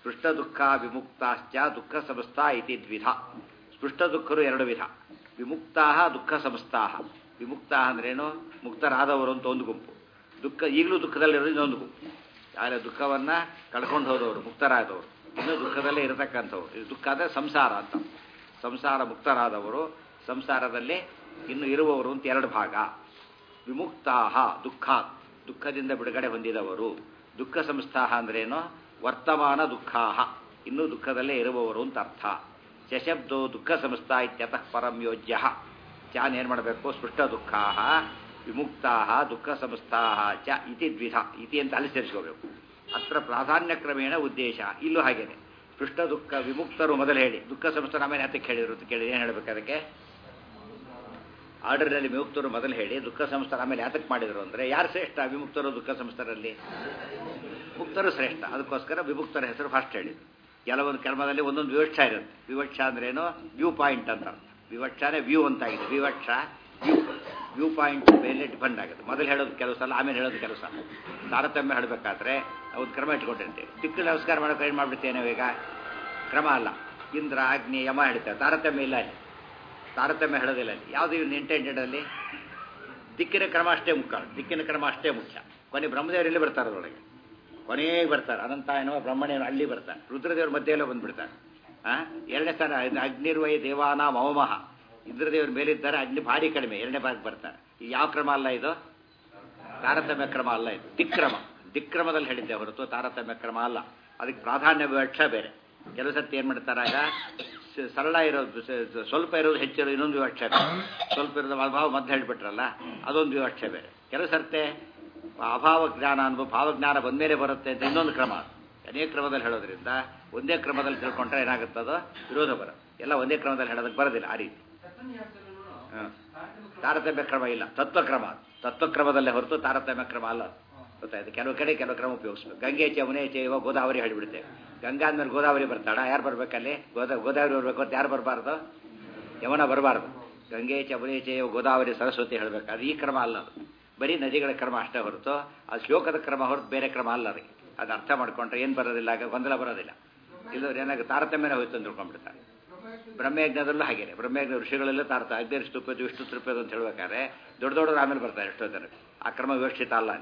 ಸ್ಪೃಷ್ಟ ದುಃಖ ವಿಮುಕ್ತಾಶ್ಚ ದುಃಖ ಸಮಸ್ತಾ ಇತಿ ದ್ವಿಧ. ಸ್ಪೃಷ್ಟ ದುಃಖರು ಎರಡು ವಿಧ. ವಿಮುಕ್ತಾ ದುಃಖ ಸಮಸ್ತಾ. ವಿಮುಕ್ತ ಅಂದ್ರೇನು? ಮುಕ್ತರಾದವರು ಅಂತ ಒಂದು ಗುಂಪು. ದುಃಖ ಈಗಲೂ ದುಃಖದಲ್ಲಿರೋದು ಇನ್ನೊಂದು ಗುಂಪು. ಯಾರ ದುಃಖವನ್ನು ಕಳ್ಕೊಂಡು ಹೋದವರು ಮುಕ್ತರಾದವರು, ಇನ್ನೂ ದುಃಖದಲ್ಲೇ ಇರತಕ್ಕಂಥವ್ರು. ಇದು ದುಃಖ ಅಂದರೆ ಸಂಸಾರ ಅಂತ. ಸಂಸಾರ ಮುಕ್ತರಾದವರು, ಸಂಸಾರದಲ್ಲಿ ಇನ್ನು ಇರುವವರು ಅಂತ ಎರಡು ಭಾಗ. ವಿಮುಕ್ತಾ ದುಃಖ, ದುಃಖದಿಂದ ಬಿಡುಗಡೆ ಹೊಂದಿದವರು. ದುಃಖ ಸಂಸ್ಥಾ ಅಂದ್ರೇನು? ವರ್ತಮಾನ ದುಃಖಾ, ಇನ್ನೂ ದುಃಖದಲ್ಲೇ ಇರುವವರು ಅಂತ ಅರ್ಥ. ಶಬ್ದೋ ದುಃಖ ಸಂಸ್ಥಾ ಇತ್ಯತಃ ಪರಂ ಯೋಜ್ಯ. ಚಾನ್ ಏನು ಮಾಡಬೇಕು? ಸ್ಪೃಷ್ಟ ದುಃಖಾ ವಿಮುಕ್ತಾ ದುಃಖ ಸಂಸ್ಥಾ ಚ ಇತಿ ದ್ವಿಧ. ಇತಿ ಅಂತ ಅಲ್ಲಿ ಸೇರಿಸ್ಕೋಬೇಕು. ಅತ್ರ ಪ್ರಾಧಾನ್ಯ ಕ್ರಮೇಣ ಉದ್ದೇಶ. ಇಲ್ಲೂ ಹಾಗೇನೆ. ಸ್ಪೃಷ್ಟ ದುಃಖ ವಿಮುಕ್ತರು ಮೊದಲು ಹೇಳಿ, ದುಃಖ ಸಂಸ್ಥಾನ ಆಮೇಲೆ ಹತ್ತಕ್ಕೆ ಹೇಳಿದ್ರು ಅಂತ ಕೇಳಿ ಏನು ಹೇಳಬೇಕು? ಅದಕ್ಕೆ ಆರ್ಡರ್ನಲ್ಲಿ ವಿಮುಕ್ತರು ಮೊದಲು ಹೇಳಿ, ದುಃಖ ಸಂಸ್ಥಾನ ಆಮೇಲೆ ಯಾತಕ್ಕೆ ಮಾಡಿದರು ಅಂದರೆ, ಯಾರು ಶ್ರೇಷ್ಠ? ವಿಮುಕ್ತರು ದುಃಖ ಸಂಸ್ಥರಲ್ಲಿ ಮುಕ್ತರು ಶ್ರೇಷ್ಠ. ಅದಕ್ಕೋಸ್ಕರ ವಿಮುಕ್ತರ ಹೆಸರು ಫಸ್ಟ್ ಹೇಳಿದ್ರು. ಕೆಲವೊಂದು ಕರ್ಮದಲ್ಲಿ ಒಂದೊಂದು ವಿವಕ್ಷ ಇರುತ್ತೆ. ವಿವಕ್ಷ ಅಂದ್ರೇನು? ವ್ಯೂ ಪಾಯಿಂಟ್ ಅಂತ ಅರ್ಥ. ವಿವಕ್ಷನೇ ವ್ಯೂ ಅಂತಾಗಿದೆ. ವಿವಕ್ಷ ವ್ಯೂ ಪಾಯಿಂಟ್ ಮೇಲೆ ಡಿಪೆಂಡ್ ಆಗುತ್ತೆ. ಮೊದಲು ಹೇಳೋದು ಕೆಲವು ಸಲ, ಆಮೇಲೆ ಹೇಳೋದು ಕೆಲವು ಸಲ. ತಾರತಮ್ಯ ಹೇಳಬೇಕಾದ್ರೆ ಒಂದು ಕ್ರಮ ಇಟ್ಕೊಂಡಿರ್ತೇವೆ. ದಿಕ್ಕು ನಮಸ್ಕಾರ ಮಾಡೋಕೆ ಏನು ಮಾಡಿಬಿಡ್ತೇವೆ ನಾವೀಗ? ಕ್ರಮ ಅಲ್ಲ. ಇಂದ್ರ ಅಗ್ನಿ ಯಮ ಹೇಳ್ತೇವೆ. ತಾರತಮ್ಯ ಇಲ್ಲ ಅಲ್ಲಿ. ತಾರತಮ್ಯ ಹೇಳೋದಿಲ್ಲ ಅಲ್ಲಿ. ಯಾವುದು ಇವ್ನು ಇಂಟೆಂಡೆಡ್ ಅಲ್ಲಿ? ದಿಕ್ಕಿನ ಕ್ರಮ ಅಷ್ಟೇ ಮುಖ್ಯ. ದಿಕ್ಕಿನ ಕ್ರಮ ಅಷ್ಟೇ ಮುಖ್ಯ. ಕೊನೆ ಬ್ರಹ್ಮದೇವರಲ್ಲಿ ಬರ್ತಾರೆ, ಅದರೊಳಗೆ ಕೊನೆಗೆ ಬರ್ತಾರೆ. ಅನಂತ ಏನೋ ಬ್ರಹ್ಮಣೇನೋ ಅಲ್ಲಿ ಬರ್ತಾರೆ. ರುದ್ರದೇವ್ರ ಮಧ್ಯೆಯಲ್ಲೇ ಬಂದುಬಿಡ್ತಾರೆ. ಎರಡನೇ ಸ್ಥಾನ ಅಗ್ನಿರ್ವಯ ದೇವಾನ ಮಮಮಹ. ಇಂದ್ರದೇವ್ರ ಮೇಲಿದ್ದಾರೆ, ಅಗ್ನಿ ಭಾರಿ ಕಡಿಮೆ, ಎರಡನೇ ಭಾಗಕ್ಕೆ ಬರ್ತಾರೆ. ಈ ಯಾವ ಕ್ರಮ ಅಲ್ಲ ಇದು? ತಾರತಮ್ಯ ಕ್ರಮ ಅಲ್ಲ ಇದು. ದಿಕ್ರಮ. ದಿಕ್ರಮದಲ್ಲಿ ಹೇಳಿದ್ದೆ ಹೊರತು ತಾರತಮ್ಯ ಕ್ರಮ ಅಲ್ಲ. ಅದಕ್ಕೆ ಪ್ರಾಧಾನ್ಯ ವಿವಕ್ಷ ಬೇರೆ. ಕೆಲವು ಸರ್ತಿ ಏನು ಮಾಡ್ತಾರಾಗ ಸರಳ ಇರೋದು, ಸ್ವಲ್ಪ ಇರೋದು ಹೆಚ್ಚಿರೋದು ಇನ್ನೊಂದು ವಿವಕ್ಷ ಬೇರೆ. ಸ್ವಲ್ಪ ಇರೋದು ಅಭಾವ ಮದ್ದು ಹೇಳಿಬಿಟ್ರಲ್ಲ, ಅದೊಂದು ವಿವಕ್ಷ ಬೇರೆ. ಕೆಲವು ಸರ್ತೆ ಅಭಾವ ಜ್ಞಾನ ಅನುಭವ ಭಾವಜ್ಞಾನ ಬಂದಮೇಲೆ ಬರುತ್ತೆ ಅಂತ ಇನ್ನೊಂದು ಕ್ರಮ. ಅನೇಕ ಕ್ರಮದಲ್ಲಿ ಹೇಳೋದ್ರಿಂದ ಒಂದೇ ಕ್ರಮದಲ್ಲಿ ತಿಳ್ಕೊಂಡ್ರೆ ಏನಾಗುತ್ತದೋ ವಿರೋಧ ಬರುತ್ತೆ. ಎಲ್ಲ ಒಂದೇ ಕ್ರಮದಲ್ಲಿ ಹೇಳೋದಕ್ಕೆ ಬರೋದಿಲ್ಲ ಆ ರೀತಿ. ತಾರತಮ್ಯ ಕ್ರಮ ಇಲ್ಲ, ತತ್ವಕ್ರಮ. ತತ್ವಕ್ರಮದಲ್ಲೇ ಹೊರತು ತಾರತಮ್ಯ ಕ್ರಮ ಅಲ್ಲ. ಗೊತ್ತಾಯ್ತು? ಕೆಲವು ಕಡೆ ಕೆಲವು ಕ್ರಮ ಉಪಯೋಗಿಸ್ಬೇಕು. ಗಂಗೆ ಯಮುನೆ ಚೈವ ಗೋದಾವರಿ ಹೇಳಿಬಿಡ್ತೇವೆ. ಗಂಗಾ ಅಂದ್ಮೇಲೆ ಗೋದಾವರಿ ಬರ್ತಾಳ. ಯಾರು ಬರ್ಬೇಕಲ್ಲಿ? ಗೋದಾವರಿ ಬರ್ಬೇಕು ಅಂತ ಯಾರು ಬರಬಾರ್ದು? ಯಮುನ ಬರಬಾರ್ದು. ಗಂಗೆ ಯಮುನೆ ಚೈವ ಗೋದಾವರಿ ಸರಸ್ವತಿ ಹೇಳಬೇಕು. ಅದು ಈ ಕ್ರಮ ಅಲ್ಲ. ಅದು ಬರೀ ನದಿಗಳ ಕ್ರಮ ಅಷ್ಟೇ ಹೊರತು ಅದು ಶ್ಲೋಕದ ಕ್ರಮ ಹೊರತು ಬೇರೆ ಕ್ರಮ ಅಲ್ಲ. ಅದಕ್ಕೆ ಅದು ಅರ್ಥ ಮಾಡ್ಕೊಂಡ್ರೆ ಏನು ಬರೋದಿಲ್ಲ, ಆಗ ಗೊಂದಲ ಬರೋದಿಲ್ಲ. ಇಲ್ಲವ್ರು ಏನಾಗ ತಾರತಮ್ಯನ ಹೋಯ್ತು ಅಂತ ತಿಳ್ಕೊಂಡ್ಬಿಡ್ತಾರೆ. ಬ್ರಹ್ಮಯಜ್ಞದಲ್ಲೂ ಹಾಗೇನೆ. ಬ್ರಹ್ಮಯಜ್ಞ ಋಷಿಗಳೆಲ್ಲ ಅಗ್ನಿ ಸ್ತುಪದು ವಿಷ್ಣು ತೃಪದು ಅಂತ ಹೇಳ್ಬೇಕಾದ್ರೆ ದೊಡ್ಡ ದೊಡ್ಡವರು ಆಮೇಲೆ ಬರ್ತಾರೆ ಎಷ್ಟೋ ಜನ. ಆ ಕ್ರಮ ವ್ಯವಸ್ಥಿತ ಅಲ್ಲ.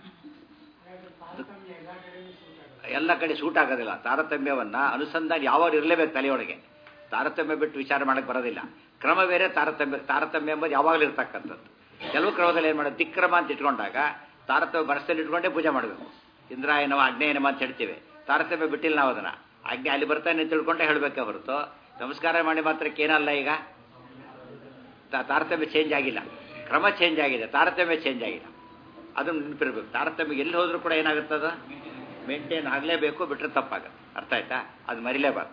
ಎಲ್ಲ ಕಡೆ ಸೂಟ್ ಆಗೋದಿಲ್ಲ. ತಾರತಮ್ಯವನ್ನು ಅನುಸಂಧಾನ ಯಾವಾಗ ಇರಲೇಬೇಕು ತಲೆಯೊಳಗೆ. ತಾರತಮ್ಯ ಬಿಟ್ಟು ವಿಚಾರ ಮಾಡೋಕ್ಕೆ ಬರೋದಿಲ್ಲ. ಕ್ರಮ ಬೇರೆ, ತಾರತಮ್ಯ ಎಂಬುದು ಯಾವಾಗಲೂ ಇರ್ತಕ್ಕಂಥದ್ದು. ಕೆಲವು ಕ್ರಮದಲ್ಲಿ ಏನು ಮಾಡೋದು? ದಿಕ್ರಮ ಅಂತ ಇಟ್ಕೊಂಡಾಗ ತಾರತಮ್ಯ ಬರಸಲ್ಲಿ ಇಟ್ಕೊಂಡೇ ಪೂಜೆ ಮಾಡಬೇಕು. ಇಂದ್ರಾಯನವ ಅಗ್ನೇಯನವ ಅಂತ ಹೇಳ್ತೀವಿ. ತಾರತಮ್ಯ ಬಿಟ್ಟಿಲ್ಲ ನಾವು ಅದನ್ನು. ಆಜ್ಞೆ ಅಲ್ಲಿ ಬರ್ತಾನೆ ತಿಳ್ಕೊಂಡೇ ಹೇಳಬೇಕೆ ಹೊರತು ನಮಸ್ಕಾರ ಮಾಡಿ ಮಾತ್ರಕ್ಕೆ ಏನಲ್ಲ. ಈಗ ತಾರತಮ್ಯ ಚೇಂಜ್ ಆಗಿಲ್ಲ, ಕ್ರಮ ಚೇಂಜ್ ಆಗಿದೆ, ತಾರತಮ್ಯ ಚೇಂಜ್ ಆಗಿಲ್ಲ. ಅದನ್ನು ನೆನಪಿರ್ಬೇಕು. ತಾರತಮ್ಯ ಎಲ್ಲಿ ಹೋದ್ರೂ ಕೂಡ ಏನಾಗುತ್ತದ? ಮೇಂಟೈನ್ ಆಗಲೇಬೇಕು, ಬಿಟ್ಟರೆ ತಪ್ಪಾಗುತ್ತೆ. ಅರ್ಥ ಆಯ್ತಾ? ಅದು ಮರಿಲೇಬಾರ್ದು.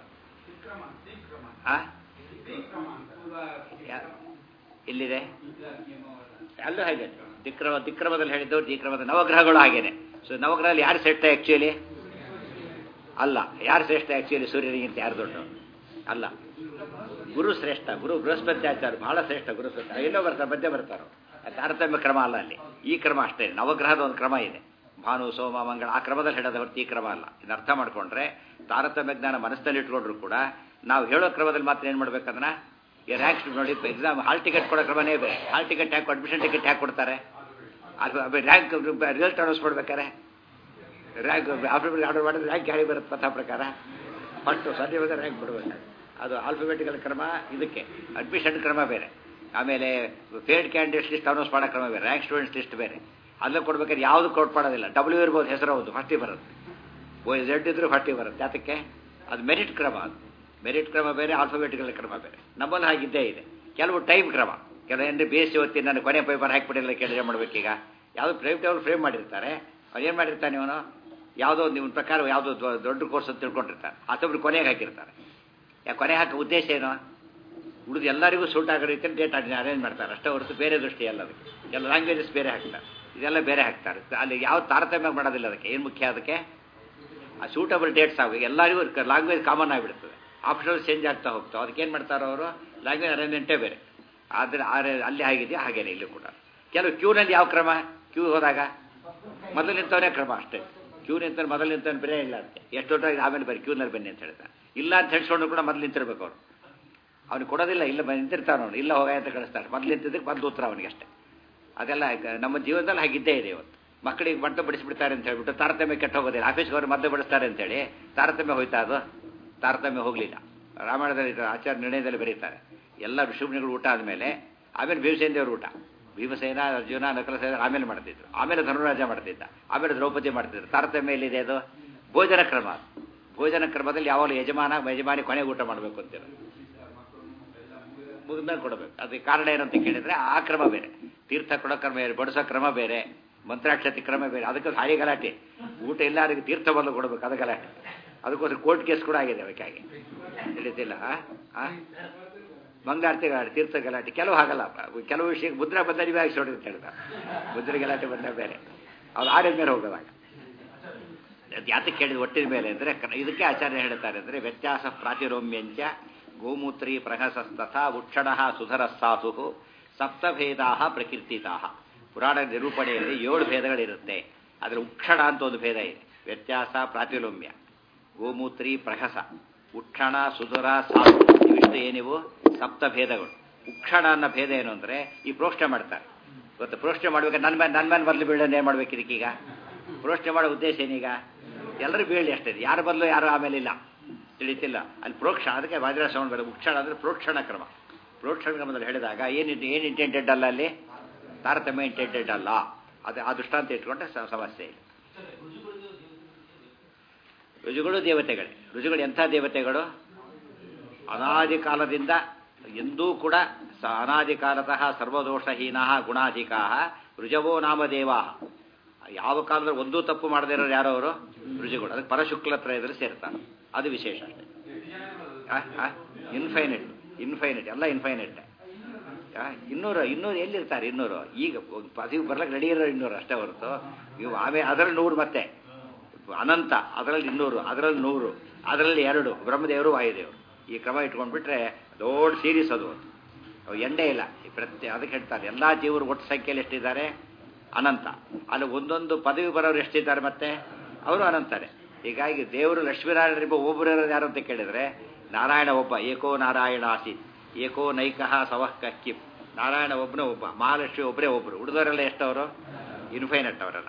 ಎಲ್ಲಿದೆ? ಅಲ್ಲೂ ಹಾಗೇನೆ. ದಿಕ್ರಮದಲ್ಲಿ ಹೇಳಿದ್ದವ್ರು ದಿಕ್ರಮದ ನವಗ್ರಹಗಳು ಹಾಗೇನೆ. ಸೊ ನವಗ್ರಹದಲ್ಲಿ ಯಾರು ಶ್ರೇಷ್ಠ ಆ್ಯಕ್ಚುಲಿ? ಅಲ್ಲ. ಯಾರು ಶ್ರೇಷ್ಠ ಆ್ಯಕ್ಚುಲಿ? ಸೂರ್ಯನಿಗಿಂತ ಯಾರು ದೊಡ್ಡ? ಅಲ್ಲ, ಗುರು ಶ್ರೇಷ್ಠ. ಗುರು ಬೃಹಸ್ಪತಿ ಆಚಾರ್ಯ ಬಹಳ ಶ್ರೇಷ್ಠ. ಗುರು ಶ್ರೇಷ್ಠ. ಎಲ್ಲೋ ಬರ್ತಾರೆ, ಮಧ್ಯೆ ಬರ್ತಾರೋ. ತಾರತಮ್ಯ ಕ್ರಮ ಅಲ್ಲ ಅಲ್ಲಿ. ಈ ಕ್ರಮ ಅಷ್ಟೇ. ನವಗ್ರಹದ ಒಂದು ಕ್ರಮ ಇದೆ. ಭಾನು ಸೋಮ ಮಂಗಳ ಆ ಕ್ರಮದಲ್ಲಿ ಹೇಳೋದು ಹೊರತು ಈ ಕ್ರಮ ಅಲ್ಲ. ಇದನ್ನ ಅರ್ಥ ಮಾಡ್ಕೊಂಡ್ರೆ ತಾರತಮ್ಯ ಜ್ಞಾನ ಮನಸ್ಸಲ್ಲಿ ಇಟ್ಕೊಂಡ್ರು ಕೂಡ ನಾವು ಹೇಳೋ ಕ್ರಮದಲ್ಲಿ ಮಾತ್ರ ಏನು ಮಾಡ್ಬೇಕಂದ್ರೆ, ಈ ರ್ಯಾಂಕ್ಸ್ ನೋಡಿ, ಎಕ್ಸಾಮ್ ಹಾಲ್ ಟಿಕೆಟ್ ಕೊಡೋ ಕ್ರಮನೇ ಬೇರೆ. ಹಾಲ್ ಟಿಕೆಟ್ ಹ್ಯಾಕ್, ಅಡ್ಮಿಷನ್ ಟಿಕೆಟ್ ಹ್ಯಾಕ್ ಕೊಡ್ತಾರೆ? ಅದು ರ್ಯಾಂಕ್ ರಿಸಲ್ಟ್ ಅನೌನ್ಸ್ ಮಾಡ್ಬೇಕಾರೆ ರ್ಯಾಂಕ್ ಆರ್ಡರ್ ಮಾಡಿದ್ರೆ ರ್ಯಾಂಕ್ ಯಾರಿಗೆ ಬರುತ್ತೆ ಪಥ ಪ್ರಕಾರ? ಫಸ್ಟು ಸಾಧ್ಯವಾದ ರ್ಯಾಂಕ್ ಬಿಡಬೇಕು. ಅದು ಆಲ್ಫಾಬೆಟಿಕಲ್ ಕ್ರಮ. ಇದಕ್ಕೆ ಅಡ್ಮಿಷನ್ ಕ್ರಮ ಬೇರೆ. ಆಮೇಲೆ ಪೇಯ್ಡ್ ಕ್ಯಾಂಡಿಡೇಟ್ಸ್ ಲಿಸ್ಟ್ ಅನೌನ್ಸ್ ಮಾಡೋ ಕ್ರಮ ಬೇರೆ. ರ್ಯಾಂಕ್ ಸ್ಟೂಡೆಂಟ್ಸ್ ಲಿಸ್ಟ್ ಬೇರೆ. ಅಲ್ಲೂ ಕೊಡ್ಬೇಕಾದ್ರೆ ಯಾವುದು ಕೊಡ್ಪಾಡೋದಿಲ್ಲ. ಡಬ್ಲ್ಯೂ ಇರ್ಬೋದು, ಹೆಸರು ಹೌದು, ಫಸ್ಟಿಗೆ ಬರುತ್ತೆ. Z ಇದ್ರೂ ಫಸ್ಟಿಗೆ ಬರುತ್ತೆ. ಅದಕ್ಕೆ ಅದು ಮೆರಿಟ್ ಕ್ರಮ. ಅದು ಮೆರಿಟ್ ಕ್ರಮ ಬೇರೆ, ಆಲ್ಫಾಬೆಟಿಕಲ್ ಕ್ರಮ ಬೇರೆ. ನಮ್ಮಲ್ಲಿ ಹಾಗಿದ್ದೇ ಇದೆ. ಕೆಲವು ಟೈಮ್ ಕ್ರಮ. ಕೆಲವೇನ್ರಿ ಬೇಸಿ ಹೊತ್ತಿ ನಾನು ಕೊನೆ ಪೇಪರ್ ಹಾಕಿಬಿಟ್ಟಿಲ್ಲ ಕೇಳಿದ್ರೆ ಮಾಡಬೇಕೀಗ. ಯಾವುದೋ ಪ್ರೈಮ್ ಟೇಬಲ್ ಫ್ರೇಮ್ ಮಾಡಿರ್ತಾರೆ. ಅವ್ರು ಏನು ಮಾಡಿರ್ತಾನೆ ಇವನು? ಯಾವುದೋ ನಿಮ್ಮ ಪ್ರಕಾರ ಯಾವುದೋ ದೊಡ್ಡ ಕೋರ್ಸ್ ಅಂತ ತಿಳ್ಕೊಂಡಿರ್ತಾರೆ. ಅಥವಾ ಕೊನೆಗೆ ಹಾಕಿರ್ತಾರೆ. ಯಾಕೆ ಕೊನೆ ಹಾಕೋ ಉದ್ದೇಶ ಏನು? ಉಳಿದು ಎಲ್ಲರಿಗೂ ಸೂಟ್ ಆಗೋ ರೀತಿಯಲ್ಲಿ ಡೇಟ್ ಅರೇಂಜ್ ಮಾಡ್ತಾರೆ ಅಷ್ಟೇ ಹೊರತು ಬೇರೆ ದೃಷ್ಟಿ ಅಲ್ಲ. ಅದಕ್ಕೆ ಎಲ್ಲ ಲ್ಯಾಂಗ್ವೇಜಸ್ ಬೇರೆ ಹಾಕ್ತಾರೆ, ಇದೆಲ್ಲ ಬೇರೆ ಹಾಕ್ತಾರೆ. ಅಲ್ಲಿ ಯಾವ ತಾರತಮ್ಯ ಮಾಡೋದಿಲ್ಲ. ಅದಕ್ಕೆ ಏನು ಮುಖ್ಯ? ಅದಕ್ಕೆ ಆ ಸೂಟಬಲ್ ಡೇಟ್ಸ್ ಆಗಿ ಎಲ್ಲರಿಗೂ ಲ್ಯಾಂಗ್ವೇಜ್ ಕಾಮನ್ ಆಗಿಬಿಡ್ತದೆ. ಆಪ್ಷನಲ್ ಚೇಂಜ್ ಆಗ್ತಾ ಹೋಗ್ತಾವೆ. ಅದಕ್ಕೆ ಏನು ಮಾಡ್ತಾರೋ ಅವರು? ಲ್ಯಾಂಗ್ವೇಜ್ ಅರೇಂಜ್ಮೆಂಟೇ ಬೇರೆ. ಆದರೆ ಅಲ್ಲಿ ಆಗಿದೆಯಾ ಹಾಗೇನೆ ಇಲ್ಲೂ ಕೂಡ. ಕೆಲವು ಕ್ಯೂನಲ್ಲಿ ಯಾವ ಕ್ರಮ? ಕ್ಯೂ ಹೋದಾಗ ಮೊದಲು ನಿಂತವನೇ ಕ್ರಮ ಅಷ್ಟೇ. ಕ್ಯೂ ನಿಂತ ಮೊದಲು ನಿಂತ ಬೇರೆ ಇಲ್ಲ ಅದಕ್ಕೆ ಎಷ್ಟು ದೊಡ್ಡ ಆಮೇಲೆ ಬರೀ ಕ್ಯೂನಲ್ಲಿ ಬನ್ನಿ ಅಂತ ಹೇಳ್ತಾರೆ. ಇಲ್ಲ ಅಂತ ಹೇಳ್ಸ್ಕೊಂಡು ಕೂಡ ಮೊದಲು ನಿಂತಿರ್ಬೇಕು ಅವ್ರು. ಅವ್ನಿಗೆ ಕೊಡೋದಿಲ್ಲ, ಇಲ್ಲ ನಿಂತಿರ್ತಾನೆ ಅವನು, ಇಲ್ಲ ಹೋಗ ಅಂತ ಕಳಿಸ್ತಾರೆ. ಮೊದಲು ನಿಂತಿದ್ದಕ್ಕೆ ಬಂದು ಉತ್ತರ ಅವನಿಗೆ ಅಷ್ಟೇ. ಅದೆಲ್ಲ ನಮ್ಮ ಜೀವನದಲ್ಲಿ ಹಾಗಿದ್ದೇ ಇದೆ ಇವತ್ತು. ಮಕ್ಕಳಿಗೆ ಮದ್ದು ಬಡಿಸ್ಬಿಡ್ತಾರೆ ಅಂತ ಹೇಳ್ಬಿಟ್ಟು ತಾರತಮ್ಯ ಕೆಟ್ಟು ಹೋಗೋದಿಲ್ಲ. ಆಫೀಸ್ಗೆ ಅವ್ರು ಮದ್ದು ಬಡಿಸ್ತಾರೆ ಅಂತೇಳಿ ತಾರತಮ್ಯ ಹೋಯ್ತಾ? ಅದು ತಾರತಮ್ಯ ಹೋಗಲಿಲ್ಲ. ರಾಮಾಯಣದಲ್ಲಿ ಆಚಾರ ನಿರ್ಣಯದಲ್ಲಿ ಬರೀತಾರೆ, ಎಲ್ಲ ಋಷಿಮುನಿಗಳು ಊಟ ಆದಮೇಲೆ ಆಮೇಲೆ ಭೀಮಸೇನದೇವರು ಊಟ. ಭೀಮಸೇನ, ಅರ್ಜುನ, ನಕಲಸೇನ ಆಮೇಲೆ ಮಾಡ್ತಿದ್ರು, ಆಮೇಲೆ ಧನುರಾಜ ಮಾಡ್ತಿದ್ದ, ಆಮೇಲೆ ದ್ರೌಪದಿ ಮಾಡ್ತಿದ್ರು. ತಾರತಮ್ಯ ಎಲ್ಲಿದೆ? ಅದು ಭೋಜನ ಕ್ರಮ. ಭೋಜನ ಕ್ರಮದಲ್ಲಿ ಯಾವಾಗಲೂ ಯಜಮಾನಿ ಕೊನೆಗೆ ಊಟ ಮಾಡಬೇಕು ಅಂತೀರ, ಮುಗಿದ್ಮೇಲೆ ಕೊಡಬೇಕು. ಅದಕ್ಕೆ ಕಾರಣ ಏನಂತ ಕೇಳಿದ್ರೆ ಆ ಕ್ರಮ ಬೇರೆ, ತೀರ್ಥ ಕೊಡೋ ಕ್ರಮ ಬೇರೆ, ಬಡಿಸೋ ಕ್ರಮ ಬೇರೆ, ಮಂತ್ರಾಕ್ಷತೆ ಕ್ರಮ ಬೇರೆ. ಅದಕ್ಕೆ ಭಾರಿ ಗಲಾಟೆ. ಊಟ ಇಲ್ಲ, ಅದಕ್ಕೆ ತೀರ್ಥ ಬಂದು ಕೊಡಬೇಕು, ಅದು ಗಲಾಟೆ. ಅದಕ್ಕೋಸ್ಕರ ಕೋರ್ಟ್ ಕೇಸ್ ಕೂಡ ಆಗಿದೆ ಅದಕ್ಕೆ. ಹಾಗೆ ತಿಳಿತಿಲ್ಲ. ಮಂಗಳಾರತಿ ಗಲಾಟೆ, ತೀರ್ಥ ಗಲಾಟೆ. ಕೆಲವು ಹಾಗಲ್ಲ, ಕೆಲವು ವಿಷಯಕ್ಕೆ ಮುದ್ರಾ ಬಂದ ನೀವೇ ಹಾಕಿಸೋಡಿ ಅಂತ ಹೇಳ್ತಾರೆ. ಮುದ್ರೆ ಗಲಾಟೆ ಬಂದ ಬೇರೆ, ಅದು ಆಡಿದ ಮೇಲೆ ಹೋಗೋದಾಗ. ಅದು ಯಾತಕ್ಕೆ ಕೇಳಿದ ಒಟ್ಟಿನ ಮೇಲೆ ಅಂದರೆ ಇದಕ್ಕೆ ಆಚಾರ್ಯ ಹೇಳ್ತಾರೆ ಅಂದರೆ ವ್ಯತ್ಯಾಸ ಪ್ರಾತಿರೋಮ್ಯಂಚ ಗೋಮೂತ್ರಿ ಪ್ರಹಸಸ್ತಥಾ ಉಕ್ಷಣ ಸುಧರಸ್ಸಾಸು ಸಪ್ತಭೇದಾ ಪ್ರಕೀರ್ತಿತಾ. ಪುರಾಣ ನಿರೂಪಣೆಯಲ್ಲಿ 7 ಭೇದಗಳಿರುತ್ತೆ. ಅದರ ಉಕ್ಷಣ ಅಂತ ಒಂದು ಭೇದ ಇದೆ. ವ್ಯತ್ಯಾಸ, ಪ್ರಾತಿಲೋಮ್ಯ, ಗೋಮೂತ್ರಿ, ಪ್ರಹಸ, ಉಕ್ಷಣ, ಸುಧುರ, ಸಾಸು, ಇವಿಷ್ಟು ಏನಿವು ಸಪ್ತಭೇದಗಳು. ಉಕ್ಷಣ ಅನ್ನೋ ಭೇದ ಏನು ಅಂದರೆ ಈ ಪ್ರೋಷ್ಠೆ ಮಾಡ್ತಾರೆ ಗೊತ್ತು. ಪ್ರೋಷ್ಠೆ ಮಾಡ್ಬೇಕಾದ್ರೆ ನನ್ನ ಮೇಲೆ ಬದಲು ಬೀಳೋದು ಏನು ಮಾಡ್ಬೇಕು? ಇದಕ್ಕೀಗ ಪ್ರೋಷ್ಠೆ ಮಾಡೋ ಉದ್ದೇಶ ಏನೀಗ? ಎಲ್ಲರೂ ಬೀಳಲಿ ಅಷ್ಟೇ, ಯಾರ ಬದಲು ಯಾರು ಆಮೇಲೆ ಇಲ್ಲ, ತಿಳಿತಿಲ್ಲ. ಅಲ್ಲಿ ಪ್ರೋಕ್ಷಣ, ಅದಕ್ಕೆ ವಾಜರಾಶ್ರವಣ ಬೇರೆ. ಉಕ್ಷಣ ಅಂದರೆ ಪ್ರೋಕ್ಷಣ ಕ್ರಮ. ಪ್ರೋಕ್ಷಣ ಕ್ರಮದಲ್ಲಿ ಹೇಳಿದಾಗ ಏನು ಇಂಟೆಂಟೆಡ್ ಅಲ್ಲ, ಅಲ್ಲಿ ತಾರತಮ್ಯ ಇಂಟೆಂಟೆಡ್ ಅಲ್ಲ. ಅದು ಆ ದೃಷ್ಟಾಂತ ಇಟ್ಕೊಂಡ್ರೆ ಸಮಸ್ಯೆ ಇಲ್ಲ. ರುಜುಗಳು ದೇವತೆಗಳೇ. ರುಜುಗಳು ಎಂಥ ದೇವತೆಗಳು? ಅನಾದಿ ಕಾಲದಿಂದ ಎಂದೂ ಕೂಡ ಅನಾದಿ ಕಾಲತಃ ಸರ್ವದೋಷಹೀನ ಗುಣಾಧಿಕಾ ರುಜವೋ ನಾಮದೇವಾ. ಯಾವ ಕಾಲದಲ್ಲಿ ಒಂದೂ ತಪ್ಪು ಮಾಡದೇ ಇರೋರು ಯಾರೋ ಅವರು ರುಜುಗಳು. ಅದಕ್ಕೆ ಪರಶುಕ್ಲತ್ರಯದಲ್ಲಿ ಸೇರ್ತಾರೆ. ಅದು ವಿಶೇಷ ಅಷ್ಟೇ. ಇನ್ಫೈನೈಟ್ ಎಲ್ಲ ಇನ್ಫೈನೈಟ್. 200 ಎಲ್ಲಿರ್ತಾರೆ? 200 ಈಗ ಪದವಿ ಬರ್ಲಕ್ಕೆ ರೆಡಿ ಇರೋ 200 ಅಷ್ಟೇ ಹೊರತು ಇವು ಆಮೇಲೆ ಅದರಲ್ಲಿ 100, ಮತ್ತೆ ಅನಂತ, ಅದರಲ್ಲಿ 200, ಅದರಲ್ಲಿ 100, ಅದರಲ್ಲಿ 2 ಬ್ರಹ್ಮದೇವರು, ವಾಯುದೇವರು. ಈ ಕ್ರಮ ಇಟ್ಕೊಂಡ್ಬಿಟ್ರೆ ದೊಡ್ಡ ಸೀರೀಸ್ ಅದು. ಎಂಡೇ ಇಲ್ಲ. ಅದಕ್ಕೆ ಹೇಳ್ತಾರೆ ಎಲ್ಲ ಜೀವರು ಒಟ್ಟು ಸಂಖ್ಯೆಯಲ್ಲಿ ಎಷ್ಟಿದ್ದಾರೆ? ಅನಂತ. ಅಲ್ಲಿ ಒಂದೊಂದು ಪದವಿ ಬರೋರು ಎಷ್ಟಿದ್ದಾರೆ ಮತ್ತೆ? ಅವರು ಅನಂತಾರೆ. ಹೀಗಾಗಿ ದೇವರು ಲಕ್ಷ್ಮೀನಾರಾಯಣರಿಬ್ಬ ಒಬ್ಬರು ಇರೋದು ಯಾರು ಅಂತ ಕೇಳಿದರೆ ನಾರಾಯಣ ಒಬ್ಬ. ಏಕೋ ನಾರಾಯಣ ಆಸೀತ್ ಏಕೋ ನೈಕಃ ಸವಃ ಕಿಂ. ನಾರಾಯಣ ಒಬ್ಬನೇ ಒಬ್ಬ, ಮಹಾಲಕ್ಷ್ಮಿ ಒಬ್ಬರೇ ಒಬ್ಬರು. ಉಳಿದವರೆಲ್ಲ ಎಷ್ಟವರು? ಇನ್ಫೈನಟ್ ಅವರೆಲ್ಲ.